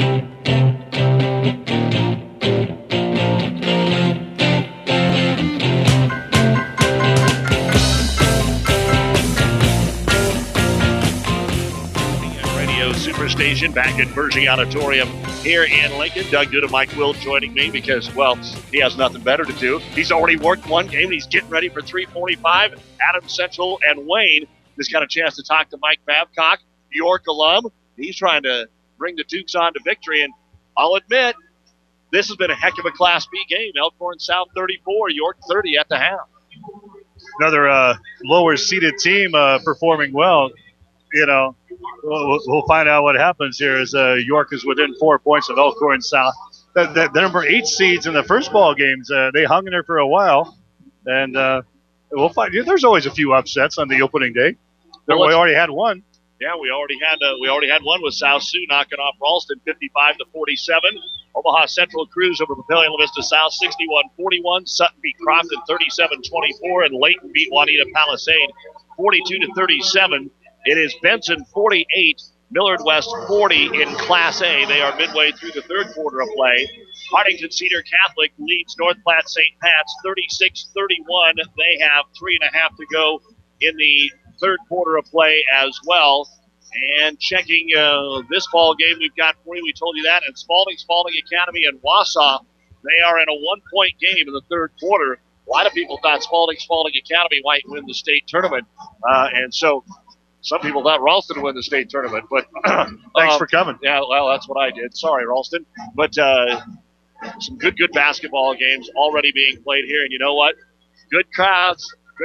Superstation back at Bergey Auditorium here in Lincoln. Doug Duda, Mike Will joining me because, well, he has nothing better to do. He's already worked one game and he's getting ready for 3:45. Adams Central and Wayne just got a chance to talk to Mike Babcock, York alum. He's trying to bring the Dukes on to victory, and I'll admit, this has been a heck of a Class B game. Elkhorn South 34, York 30 at the half. Another lower-seeded team performing well. You know, we'll find out what happens here as York is within 4 points of Elkhorn South. The number 8 seeds in the first ball games, they hung in there for a while, and we'll find. There's always a few upsets on the opening day. Well, we already had one. Yeah, we already had one with South Sioux knocking off Ralston 55-47. Omaha Central cruised over Papillion La Vista South 61-41. Sutton beat Crofton 37-24, and Layton beat Juanita Palisade 42-37. It is Benson 48, Millard West 40 in Class A. They are midway through the third quarter of play. Hartington Cedar Catholic leads North Platte St. Pat's 36-31. They have 3.5 to go in the third quarter of play as well. And checking this ball game we've got for you, we told you that. And Spalding Academy and Wausau, they are in a 1-point game in the third quarter. A lot of people thought Spalding Academy might win the state tournament. And so some people thought Ralston would win the state tournament, but thanks for coming. Yeah, well, that's what I did. Sorry, Ralston. But some good basketball games already being played here, and you know what? Good crowds.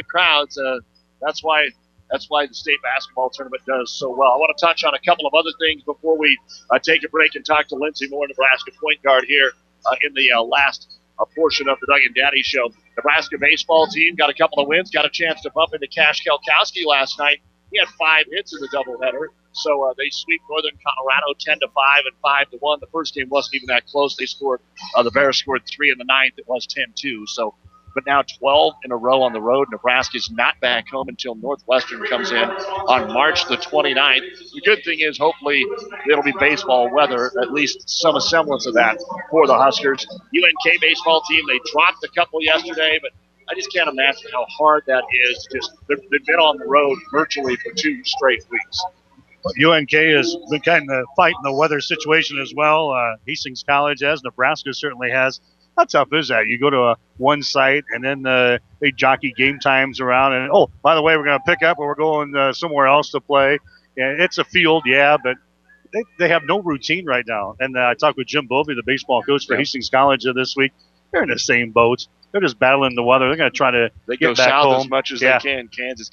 That's why the state basketball tournament does so well. I want to touch on a couple of other things before we take a break and talk to Lindsey Moore, Nebraska point guard here in the last portion of the Doug and Daddy Show. Nebraska baseball team got a couple of wins, got a chance to bump into Cash Kelkowski last night. He had 5 hits in the doubleheader, so they sweep Northern Colorado 10-5 and 5-1. The first game wasn't even that close. The Bears scored 3 in the ninth. It was 10-2. So, but now 12 in a row on the road. Nebraska's not back home until Northwestern comes in on March the 29th. The good thing is, hopefully, it'll be baseball weather, at least some semblance of that for the Huskers. UNK baseball team, they dropped a couple yesterday, but I just can't imagine how hard that is. Just they've been on the road virtually for 2 straight weeks. UNK has been kind of fighting the weather situation as well. Hastings College has. Nebraska certainly has. How tough is that? You go to one site, and then they jockey game times around. And, oh, by the way, we're going to pick up, or we're going somewhere else to play. Yeah, it's a field, yeah, but they have no routine right now. And I talked with Jim Bovey, the baseball coach for Hastings College this week. They're in the same boat. They're just battling the weather. They're going to try to They get go back south home. as much as they can. Kansas.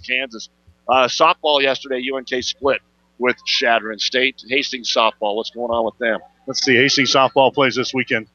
Softball yesterday, UNK split with Shadron State. Hastings softball, what's going on with them? Let's see. Hastings softball plays this weekend.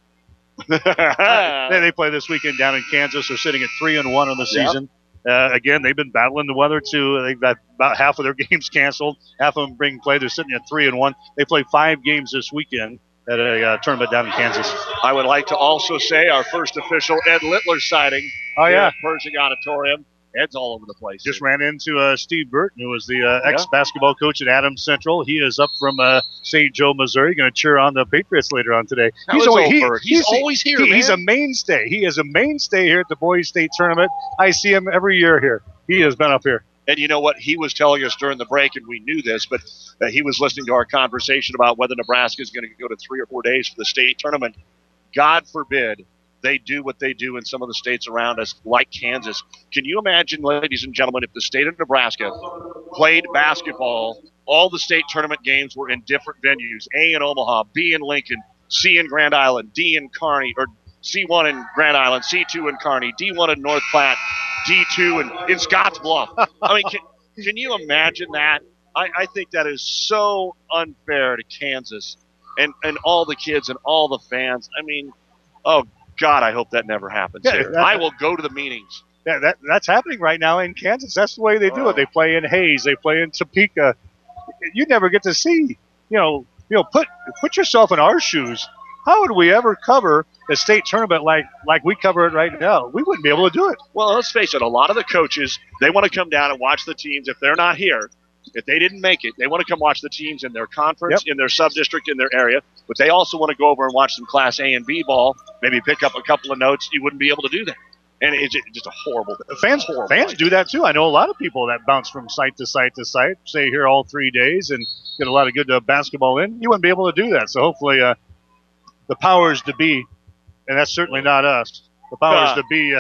They play this weekend down in Kansas. They're sitting at 3-1 on the season. Again, they've been battling the weather too. They've got about half of their games canceled. Half of them being played. They're sitting at 3-1. They play 5 games this weekend at a tournament down in Kansas. I would like to also say our first official Ed Littler sighting here at Pershing Auditorium. Ed's all over the place. Just ran into Steve Burton, who was the ex-basketball coach at Adams Central. He is up from St. Joe, Missouri, going to cheer on the Patriots later on today. He's always here, He's a mainstay. He is a mainstay here at the Boys State Tournament. I see him every year here. He has been up here. And you know what? He was telling us during the break, and we knew this, but he was listening to our conversation about whether Nebraska is going to go to 3 or 4 days for the state tournament. God forbid they do what they do in some of the states around us, like Kansas. Can you imagine, ladies and gentlemen, if the state of Nebraska played basketball, all the state tournament games were in different venues, A in Omaha, B in Lincoln, C in Grand Island, D in Kearney, or C1 in Grand Island, C2 in Kearney, D1 in North Platte, D2 in Scottsbluff. I mean, can you imagine that? I think that is so unfair to Kansas and all the kids and all the fans. I mean, oh, God, I hope that never happens here. I will go to the meetings. Yeah, that's happening right now in Kansas. That's the way they do it. They play in Hayes. They play in Topeka. You never get to see, put yourself in our shoes. How would we ever cover a state tournament like we cover it right now? We wouldn't be able to do it. Well, let's face it. A lot of the coaches, they want to come down and watch the teams. If they're not here, if they didn't make it, they want to come watch the teams in their conference, in their sub-district, in their area. But they also want to go over and watch some Class A and B ball, maybe pick up a couple of notes. You wouldn't be able to do that. And it's just a horrible Fans do that, too. I know a lot of people that bounce from site to site to site, stay here all 3 days and get a lot of good basketball in. You wouldn't be able to do that. So hopefully the powers to be, and that's certainly not us, the powers to be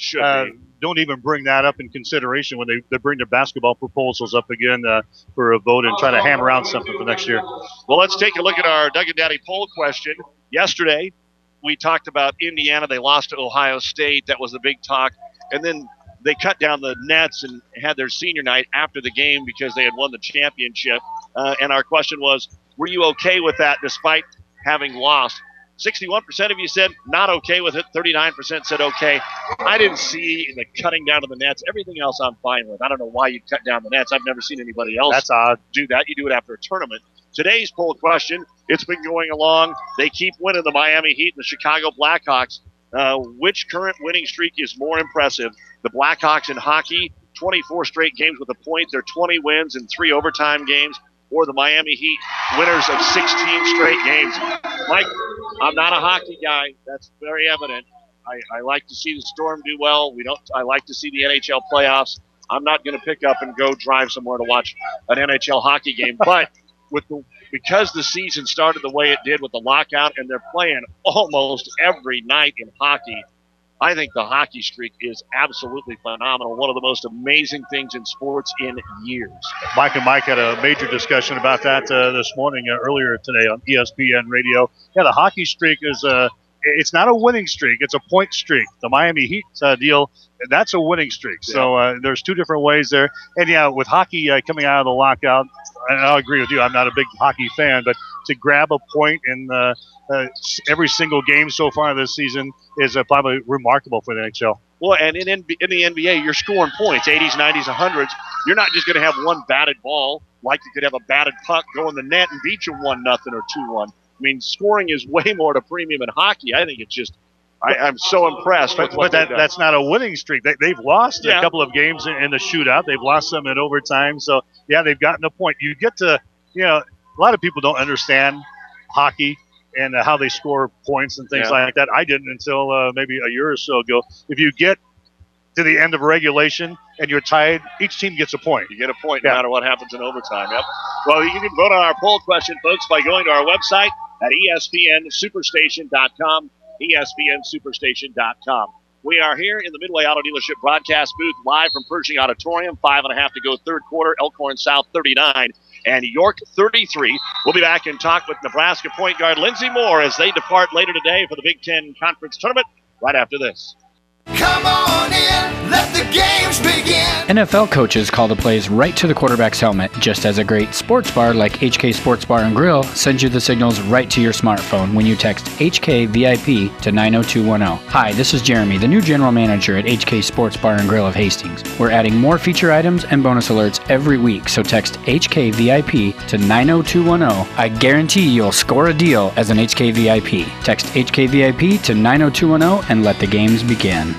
don't even bring that up in consideration when they bring their basketball proposals up again for a vote and try to hammer out something for next year. Well, let's take a look at our Doug and Daddy poll question. Yesterday, we talked about Indiana. They lost to Ohio State. That was the big talk. And then they cut down the nets and had their senior night after the game because they had won the championship. And our question was, were you okay with that despite having lost? 61% of you said not okay with it. 39% said okay. I didn't see the cutting down of the nets. Everything else I'm fine with. I don't know why you cut down the nets. I've never seen anybody else do that. You do it after a tournament. Today's poll question, it's been going along. They keep winning, the Miami Heat and the Chicago Blackhawks. Which current winning streak is more impressive? The Blackhawks in hockey, 24 straight games with a point. They're 20 wins and 3 overtime games. Or the Miami Heat, winners of 16 straight games. Mike, I'm not a hockey guy. That's very evident. I like to see the Storm do well. I like to see the NHL playoffs. I'm not going to pick up and go drive somewhere to watch an NHL hockey game. But because the season started the way it did with the lockout and they're playing almost every night in hockey, I think the hockey streak is absolutely phenomenal. One of the most amazing things in sports in years. Mike and Mike had a major discussion about that this morning, earlier today on ESPN Radio. Yeah, the hockey streak is it's not a winning streak. It's a point streak. The Miami Heat deal, that's a winning streak. Yeah. So there's 2 different ways there. And, yeah, with hockey coming out of the lockout, and I'll agree with you, I'm not a big hockey fan, but to grab a point in every single game so far this season is probably remarkable for the NHL. Well, and in the NBA, you're scoring points, 80s, 90s, 100s. You're not just going to have one batted ball like you could have a batted puck go in the net and beat you 1-0 or 2-1. I mean, scoring is way more at a premium in hockey. I think it's just I'm so impressed with what that's not a winning streak. They've lost a couple of games in the shootout. They've lost some in overtime. So, yeah, they've gotten a point. You get to, a lot of people don't understand hockey and how they score points and things like that. I didn't until maybe a year or so ago. If you get to the end of regulation and you're tied, each team gets a point. You get a point no matter what happens in overtime. Yep. Well, you can vote on our poll question, folks, by going to our website at ESPNSuperstation.com, ESPNSuperstation.com. We are here in the Midway Auto Dealership broadcast booth, live from Pershing Auditorium. 5.5 to go third quarter. Elkhorn South 39 and York 33. We'll be back and talk with Nebraska point guard Lindsey Moore as they depart later today for the Big Ten Conference Tournament right after this. Come on in, let the games begin. NFL coaches call the plays right to the quarterback's helmet, just as a great sports bar like HK Sports Bar and Grill sends you the signals right to your smartphone when you text HKVIP to 90210. Hi, this is Jeremy, the new general manager at HK Sports Bar and Grill of Hastings. We're adding more feature items and bonus alerts every week, so text HKVIP to 90210. I guarantee you'll score a deal as an HKVIP. Text HKVIP to 90210 and let the games begin.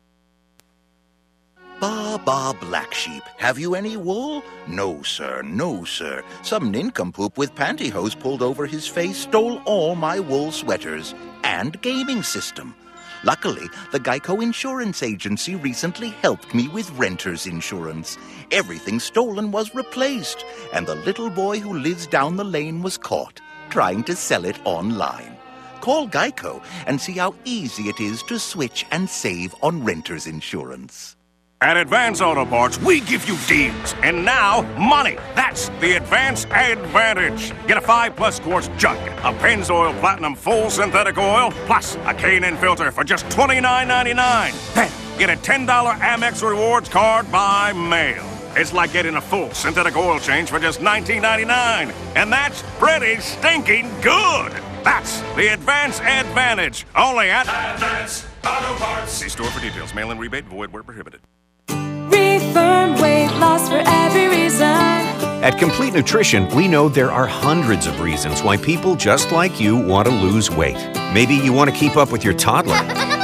Ba Black Sheep, have you any wool? No, sir, no, sir. Some nincompoop with pantyhose pulled over his face stole all my wool sweaters and gaming system. Luckily, the Geico Insurance Agency recently helped me with renter's insurance. Everything stolen was replaced, and the little boy who lives down the lane was caught trying to sell it online. Call Geico and see how easy it is to switch and save on renter's insurance. At Advance Auto Parts, we give you deals, and now money. That's the Advance Advantage. Get a 5+ quarts jug, a Pennzoil Platinum full synthetic oil, plus a K&N filter for just $29.99. Then get a $10 Amex Rewards card by mail. It's like getting a full synthetic oil change for just $19.99, and that's pretty stinking good. That's the Advance Advantage, only at Advance Auto Parts. See store for details. Mail-in rebate void where prohibited. Reaffirm weight loss for every reason. At Complete Nutrition, we know there are hundreds of reasons why people just like you want to lose weight. Maybe you want to keep up with your toddler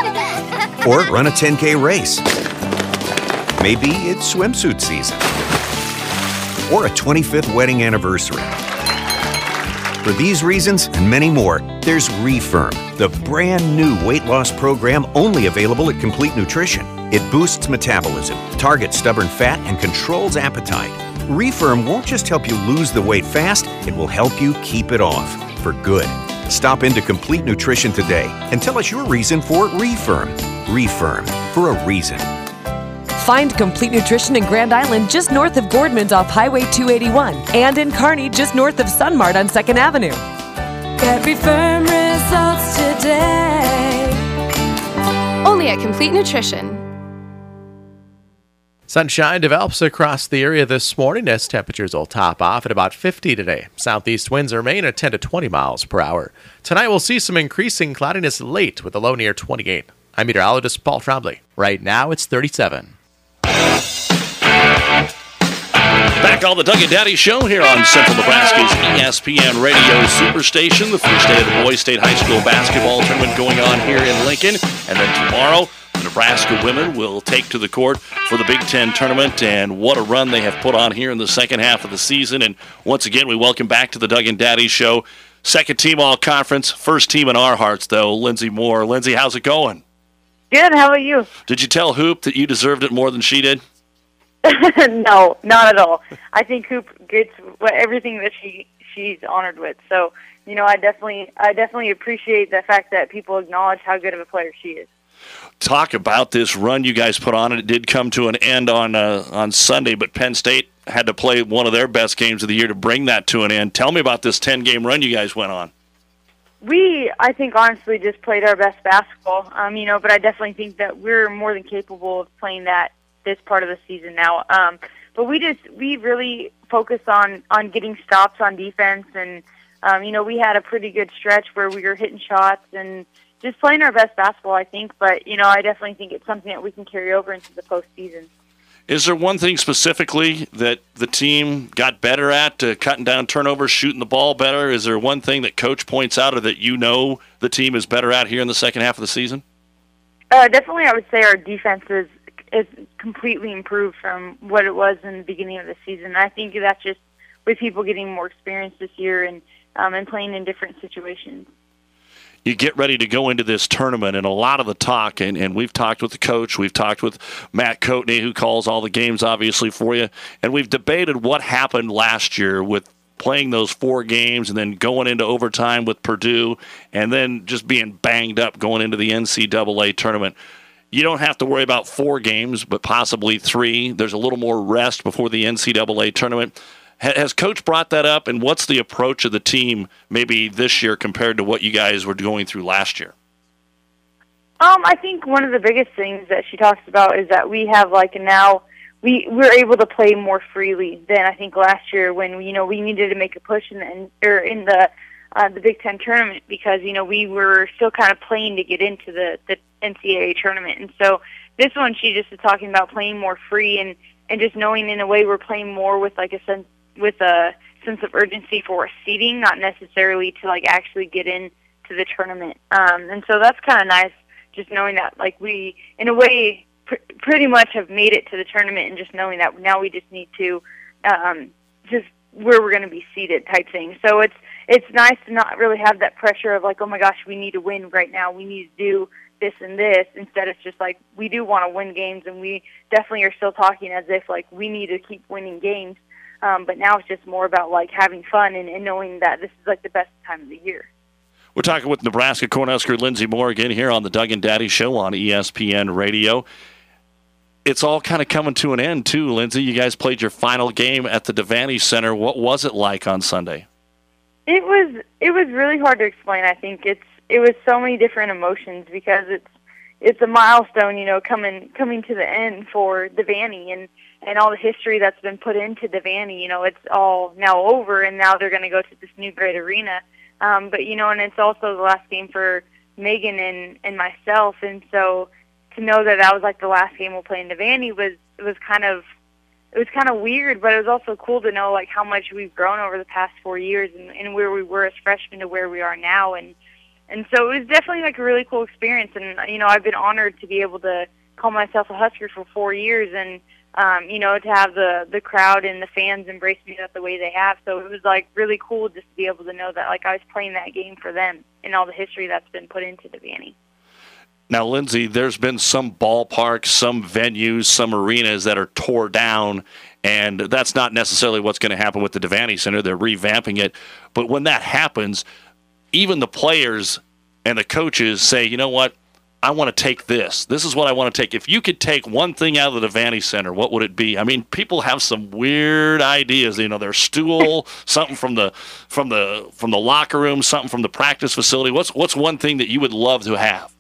or run a 10K race. Maybe it's swimsuit season or a 25th wedding anniversary. For these reasons and many more, there's Refirm, the brand new weight loss program only available at Complete Nutrition. It boosts metabolism, targets stubborn fat, and controls appetite. Refirm won't just help you lose the weight fast, it will help you keep it off for good. Stop into Complete Nutrition today and tell us your reason for Refirm. Refirm, for a reason. Find Complete Nutrition in Grand Island just north of Gordman's off Highway 281 and in Kearney just north of Sunmart on 2nd Avenue. Get Refirm results today. Only at Complete Nutrition. Sunshine develops across the area this morning as temperatures will top off at about 50 today. Southeast winds remain at 10 to 20 miles per hour. Tonight we'll see some increasing cloudiness late with a low near 28. I'm meteorologist Paul Trombley. Right now it's 37. Back on the Doug and Daddy Show here on Central Nebraska's ESPN Radio Superstation. The first day of the Boys State High School basketball tournament going on here in Lincoln. And then tomorrow, the Nebraska women will take to the court for the Big Ten tournament. And what a run they have put on here in the second half of the season. And once again, we welcome back to the Doug and Daddy Show. Second team all-conference, first team in our hearts, though, Lindsey Moore. Lindsey, how's it going? Good. How about you? Did you tell Hoop that you deserved it more than she did? No, not at all. I think Hoop gets everything that she's honored with. So, you know, I definitely appreciate the fact that people acknowledge how good of a player she is. Talk about this run you guys put on. It did come to an end on Sunday, but Penn State had to play one of their best games of the year to bring that to an end. Tell me about this 10-game run you guys went on. I think, honestly just played our best basketball, you know, but I definitely think that we're more than capable of playing that this part of the season now. But we really focused on getting stops on defense, and, you know, we had a pretty good stretch where we were hitting shots and just playing our best basketball, I think. But, you know, I definitely think it's something that we can carry over into the postseason. Is there one thing specifically that the team got better at, cutting down turnovers, shooting the ball better? Is there one thing that Coach points out or that you know the team is better at here in the second half of the season? Definitely, I would say our defense is completely improved from what it was in the beginning of the season. I think that's just with people getting more experience this year and playing in different situations. you get ready to go into this tournament, and a lot of the talk, and we've talked with the coach, we've talked with Matt Coatney, who calls all the games, obviously, for you, and we've debated what happened last year with playing those 4 games and then going into overtime with Purdue and then just being banged up going into the NCAA tournament. You don't have to worry about 4 games, but possibly 3. There's a little more rest before the NCAA tournament. Has Coach brought that up, and what's the approach of the team maybe this year compared to what you guys were going through last year? I think one of the biggest things that she talks about is that we have now we're able to play more freely than I think last year when we needed to make a push in the Big Ten tournament because we were still kind of playing to get into the NCAA tournament, and so this one she just is talking about playing more free and just knowing in a way we're playing more with a sense of urgency for seeding, not necessarily to actually get into the tournament. And so that's kind of nice, just knowing that we, in a way, pretty much have made it to the tournament, and just knowing that now we just need to just where we're going to be seated type thing. So it's nice to not really have that pressure of oh my gosh, we need to win right now. We need to do this and this. Instead, it's just we do want to win games, and we definitely are still talking as if we need to keep winning games. But now it's just more about having fun and knowing that this is the best time of the year. We're talking with Nebraska Cornhusker Lindsey Moore again here on the Doug and Daddy Show on ESPN Radio. It's all kind of coming to an end too, Lindsey. You guys played your final game at the Devaney Center. What was it like on Sunday? It was really hard to explain. I think it was so many different emotions because it's a milestone, coming to the end for Devaney and all the history that's been put into Devaney. It's all now over, and now they're going to go to this new great arena. But and it's also the last game for Megan and myself, and so to know that was the last game we'll play in Devaney was kind of weird, but it was also cool to know how much we've grown over the past 4 years and where we were as freshmen to where we are now, and so it was definitely a really cool experience. And I've been honored to be able to call myself a Husker for 4 years, and to have the crowd and the fans embrace me the way they have. So it was really cool just to be able to know that I was playing that game for them and all the history that's been put into Devaney. Now, Lindsey, there's been some ballparks, some venues, some arenas that are tore down, and that's not necessarily what's going to happen with the Devaney Center. They're revamping it. But when that happens, even the players and the coaches say, you know what, I want to take this. This is what I want to take. If you could take one thing out of the Devaney Center, what would it be? I mean, people have some weird ideas. Their stool, something from the locker room, something from the practice facility. What's one thing that you would love to have?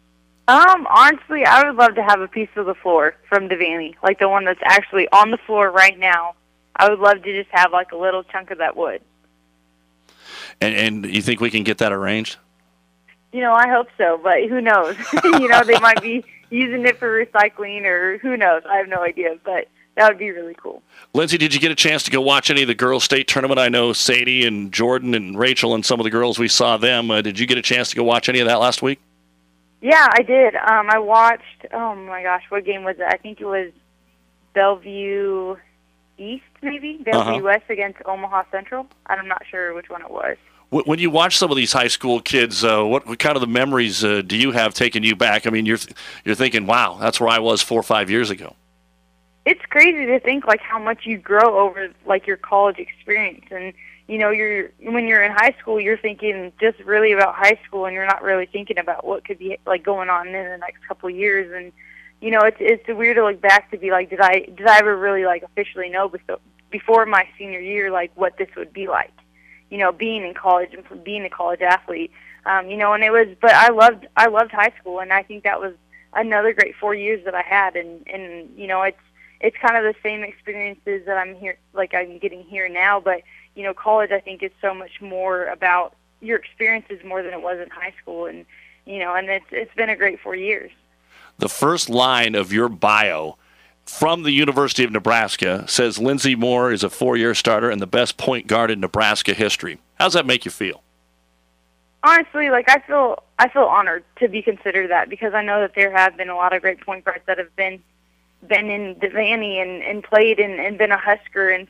Honestly, I would love to have a piece of the floor from Devaney, the one that's actually on the floor right now. I would love to just have a little chunk of that wood. And you think we can get that arranged? I hope so, but who knows? They might be using it for recycling, or who knows? I have no idea, but that would be really cool. Lindsey, did you get a chance to go watch any of the girls' state tournament? I know Sadie and Jordan and Rachel and some of the girls, we saw them. Did you get a chance to go watch any of that last week? Yeah, I did. I watched, oh my gosh, what game was it? I think it was Bellevue East, maybe? Bellevue West against Omaha Central. I'm not sure which one it was. When you watch some of these high school kids, what kind of the memories do you have taking you back? I mean, you're thinking, wow, that's where I was 4 or 5 years ago. It's crazy to think how much you grow over your college experience. And when you're in high school, you're thinking just really about high school, and you're not really thinking about what could be going on in the next couple of years. And it's weird to look back to be did I ever really officially know before my senior year what this would be like? Being in college and being a college athlete, and it was, but I loved high school, and I think that was another great 4 years that I had, and it's kind of the same experiences that I'm getting here now, but college I think is so much more about your experiences more than it was in high school, and and it's been a great 4 years. The first line of your bio from the University of Nebraska says Lindsey Moore is a 4-year starter and the best point guard in Nebraska history. How does that make you feel? Honestly, I feel honored to be considered that, because I know that there have been a lot of great point guards that have been in Devaney and played and been a Husker, and so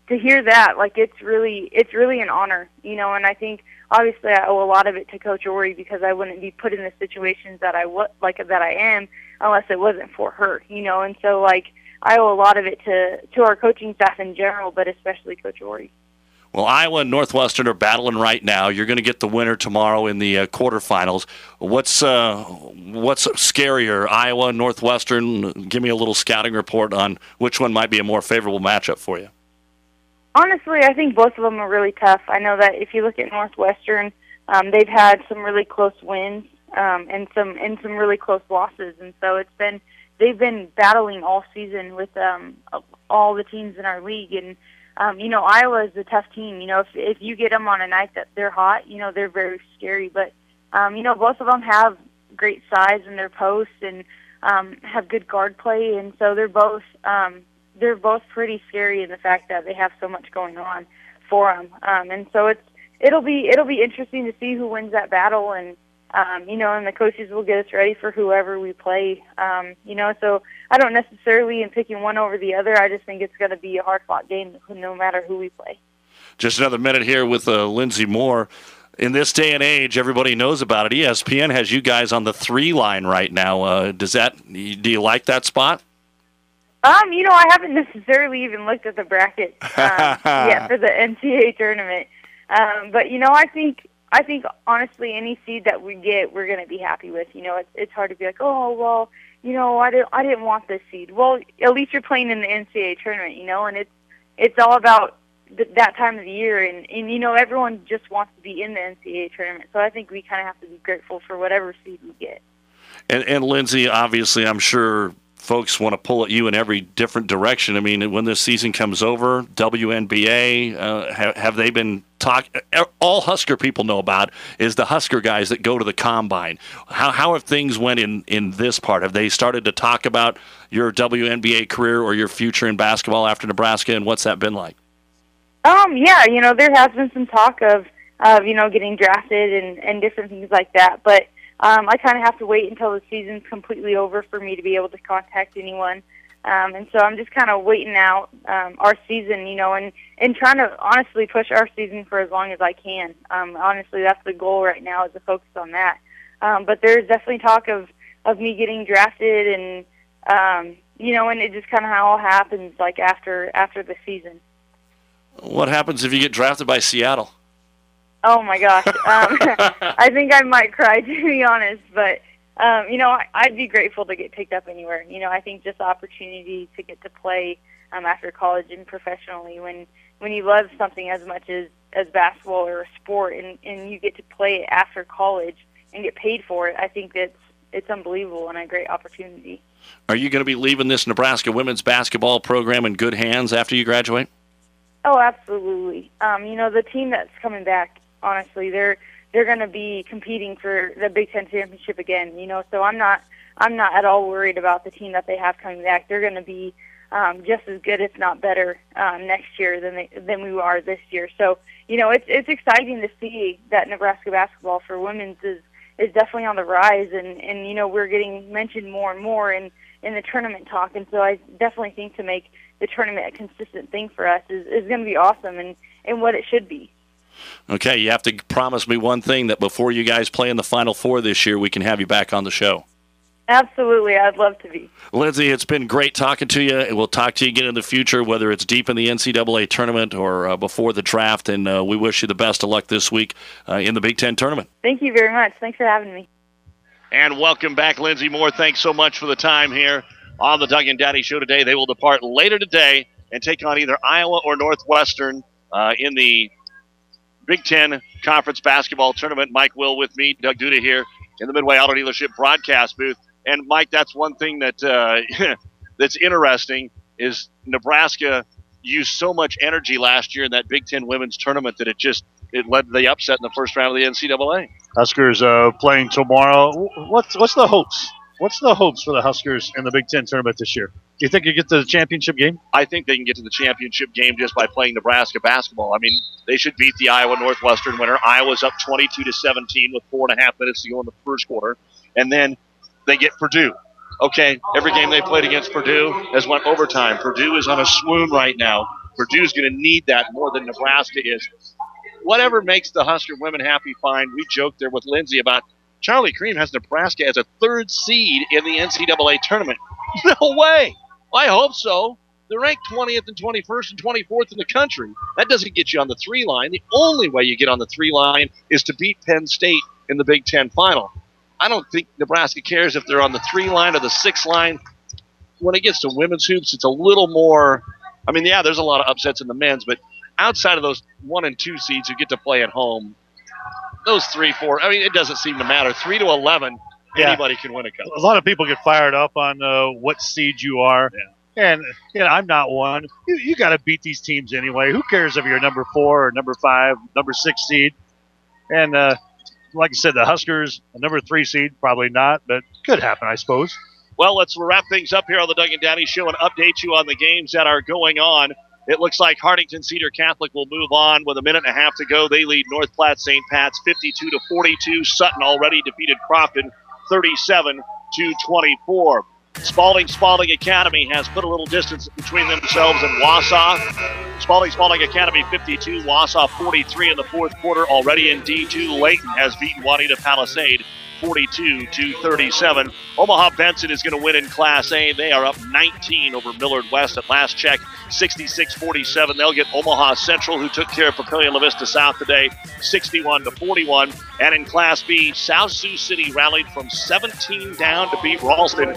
to hear that, like, it's really an honor, you know. And I think obviously I owe a lot of it to Coach Ori, because I wouldn't be put in the situations that I am unless it wasn't for her, you know. And so, like, I owe a lot of it to our coaching staff in general, but especially Coach Ori. Well, Iowa and Northwestern are battling right now. You're going to get the winner tomorrow in the quarterfinals. What's scarier, Iowa and Northwestern? Give me a little scouting report on which one might be a more favorable matchup for you. Honestly, I think both of them are really tough. I know that if you look at Northwestern, they've had some really close wins and some really close losses, and so they've been battling all season with all the teams in our league. And you know, Iowa is a tough team. You know, if you get them on a night that they're hot, you know, they're very scary. But you know, both of them have great size in their posts and have good guard play, and so they're both pretty scary in the fact that they have so much going on for them. And so it'll be interesting to see who wins that battle, and you know, and the coaches will get us ready for whoever we play. You know, so I don't necessarily am picking one over the other. I just think it's going to be a hard-fought game no matter who we play. Just another minute here with Lindsey Moore. In this day and age, everybody knows about it. ESPN has you guys on the 3 line right now. Do you like that spot? You know, I haven't necessarily even looked at the bracket yet for the NCAA tournament. But you know, I think honestly, any seed that we get, we're going to be happy with. You know, it's hard to be like, oh well, you know, I didn't want this seed. Well, at least you're playing in the NCAA tournament, you know, and it's all about that time of the year, and you know, everyone just wants to be in the NCAA tournament. So I think we kind of have to be grateful for whatever seed we get. And Lindsey, obviously, I'm sure folks want to pull at you in every different direction. I mean, when this season comes over, WNBA, have they been all Husker people know about is the Husker guys that go to the Combine. How have things went in this part? Have they started to talk about your WNBA career or your future in basketball after Nebraska, and what's that been like? Yeah, you know, there has been some talk of you know, getting drafted and different things like that, but I kind of have to wait until the season's completely over for me to be able to contact anyone. And so I'm just kind of waiting out our season, you know, and trying to honestly push our season for as long as I can. Honestly, that's the goal right now, is to focus on that. But there's definitely talk of me getting drafted, and you know, and it just kind of all happens like after the season. What happens if you get drafted by Seattle? Oh my gosh, I think I might cry, to be honest. But you know, I'd be grateful to get picked up anywhere. You know, I think just the opportunity to get to play after college and professionally, when you love something as much as basketball or a sport, and you get to play it after college and get paid for it, I think it's unbelievable and a great opportunity. Are you going to be leaving this Nebraska women's basketball program in good hands after you graduate? Oh, absolutely. You know, the team that's coming back, honestly, they're going to be competing for the Big Ten championship again. You know, so I'm not at all worried about the team that they have coming back. They're going to be just as good, if not better, next year than we are this year. So, you know, it's exciting to see that Nebraska basketball for women's is definitely on the rise, and you know, we're getting mentioned more and more in the tournament talk. And so I definitely think to make the tournament a consistent thing for us is going to be awesome, and what it should be. Okay, you have to promise me one thing, that before you guys play in the Final Four this year, we can have you back on the show. Absolutely, I'd love to be. Lindsey, it's been great talking to you, and we'll talk to you again in the future, whether it's deep in the NCAA tournament or before the draft, and we wish you the best of luck this week in the Big Ten tournament. Thank you very much. Thanks for having me. And welcome back, Lindsey Moore. Thanks so much for the time here on the Doug and Daddy Show today. They will depart later today and take on either Iowa or Northwestern in the Big Ten Conference Basketball Tournament. Mike Will with me, Doug Duda here in the Midway Auto Dealership broadcast booth. And, Mike, that's one thing that that's interesting is Nebraska used so much energy last year in that Big Ten Women's Tournament that it led to the upset in the first round of the NCAA. Huskers playing tomorrow. What's the hopes? What's the hopes for the Huskers in the Big Ten tournament this year? Do you think you get to the championship game? I think they can get to the championship game just by playing Nebraska basketball. I mean, they should beat the Iowa Northwestern winner. Iowa's up 22-17 with 4.5 minutes to go in the first quarter. And then they get Purdue. Okay, every game they played against Purdue has went overtime. Purdue is on a swoon right now. Purdue's going to need that more than Nebraska is. Whatever makes the Husker women happy, fine. We joked there with Lindsay about Charlie Cream has Nebraska as a 3rd seed in the NCAA tournament. No way. Well, I hope so. They're ranked 20th and 21st and 24th in the country. That doesn't get you on the 3 line. The only way you get on the 3 line is to beat Penn State in the Big Ten final. I don't think Nebraska cares if they're on the 3 line or the 6 line. When it gets to women's hoops, it's a little more. I mean, yeah, there's a lot of upsets in the men's, but outside of those 1 and 2 seeds who get to play at home, those 3, 4, I mean, it doesn't seem to matter. 3 to 11, anybody can win a cup. A lot of people get fired up on what seed you are. Yeah. And I'm not one. You got to beat these teams anyway. Who cares if you're number 4 or number 5, number 6 seed? And like I said, the Huskers, a number 3 seed, probably not, but could happen, I suppose. Well, let's wrap things up here on the Doug and Daddy Show and update you on the games that are going on. It looks like Hartington Cedar Catholic will move on with 1.5 minutes to go. They lead North Platte St. Pat's 52-42. Sutton already defeated Crofton 37-24. Spalding Academy has put a little distance between themselves and Wausau. Spalding Academy 52, Wausau 43 in the 4th quarter. Already in D2, Layton has beaten Juanita Palisade 42-37. Omaha Benson is going to win in Class A. They are up 19 over Millard West at last check, 66-47. They'll get Omaha Central, who took care of Papillion La Vista South today, 61-41. And in Class B, South Sioux City rallied from 17 down to beat Ralston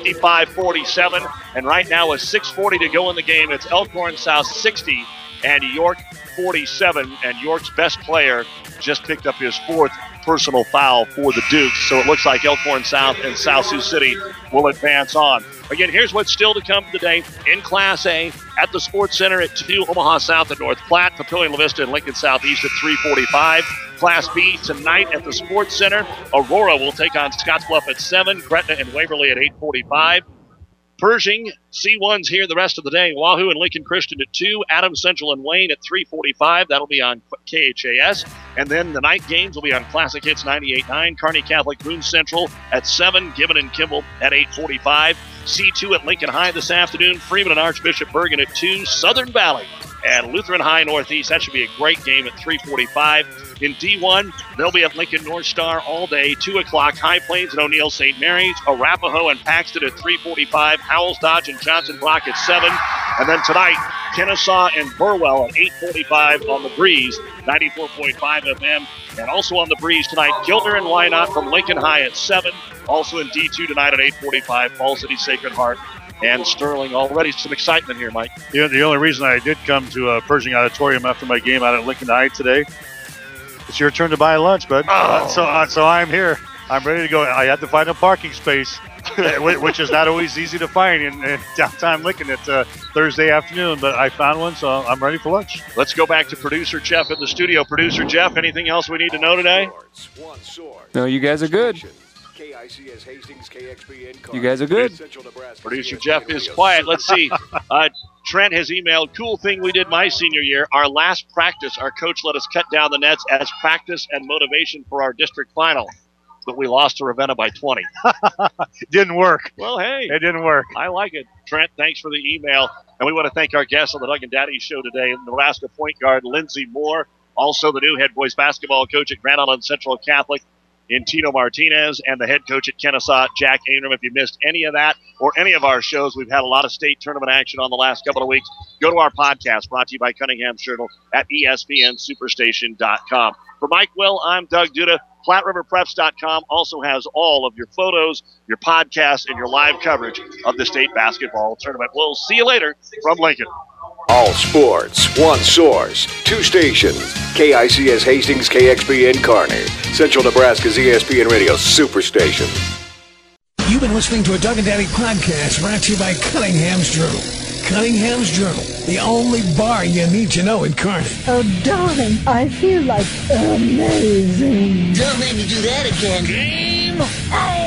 55-47. And right now with 6:40 to go in the game, it's Elkhorn South 60 and York 47. And York's best player just picked up his 4th personal foul for the Dukes. So it looks like Elkhorn South and South Sioux City will advance on. Again, here's what's still to come today in Class A at the Sports Center at 2, Omaha South and North Platte, Papillion La Vista and Lincoln Southeast at 3:45. Class B tonight at the Sports Center, Aurora will take on Scottsbluff at 7, Gretna and Waverly at 8:45. Pershing, C1's here the rest of the day. Wahoo and Lincoln Christian at 2. Adams Central and Wayne at 3:45. That'll be on KHAS. And then the night games will be on Classic Hits 98.9. Kearney Catholic Boone Central at 7. Gibbon and Kimball at 8:45. C2 at Lincoln High this afternoon. Freeman and Archbishop Bergen at 2. Southern Valley and Lutheran High Northeast. That should be a great game at 3:45. In D1, they'll be at Lincoln North Star all day, 2 o'clock. High Plains and O'Neill St. Mary's, Arapahoe and Paxton at 3:45. Howells Dodge and Johnson Brock at 7. And then tonight, Kennesaw and Burwell at 8:45 on the Breeze, 94.5 FM. And also on the Breeze tonight, Gilder and Wynot from Lincoln High at 7. Also in D2 tonight at 8:45, Fall City Sacred Heart and Sterling. Already some excitement here, Mike. The only reason I did come to Pershing Auditorium after my game out at Lincoln High today, it's your turn to buy lunch, bud. So I'm here. I'm ready to go. I had to find a parking space, which is not always easy to find in downtown Lincoln at Thursday afternoon, but I found one, so I'm ready for lunch. Let's go back to Producer Jeff in the studio. Producer Jeff, anything else we need to know today? No, you guys are good. You guys are good. Producer Jeff is quiet. Let's see. Trent has emailed, cool thing we did my senior year. Our last practice, our coach let us cut down the nets as practice and motivation for our district final. But we lost to Ravenna by 20. Didn't work. Well, hey. It didn't work. I like it. Trent, thanks for the email. And we want to thank our guests on the Doug and Daddy Show today. Nebraska point guard Lindsey Moore. Also the new head boys basketball coach at Grand Island Central Catholic in Tino Martinez, and the head coach at Kennesaw, Jack Ainram. If you missed any of that or any of our shows, we've had a lot of state tournament action on the last couple of weeks. Go to our podcast brought to you by Cunningham's Journal at ESPNSuperstation.com. For Mike Will, I'm Doug Duda. PlatteRiverPreps.com also has all of your photos, your podcasts, and your live coverage of the state basketball tournament. We'll see you later from Lincoln. All sports, one source, 2 stations. KICS Hastings, KXPN Kearney. Central Nebraska's ESPN Radio Superstation. You've been listening to a Doug and Daddy podcast brought to you by Cunningham's Journal. Cunningham's Journal, the only bar you need to know in Kearney. Oh, darling, I feel like amazing. Don't make me do that again. Game on!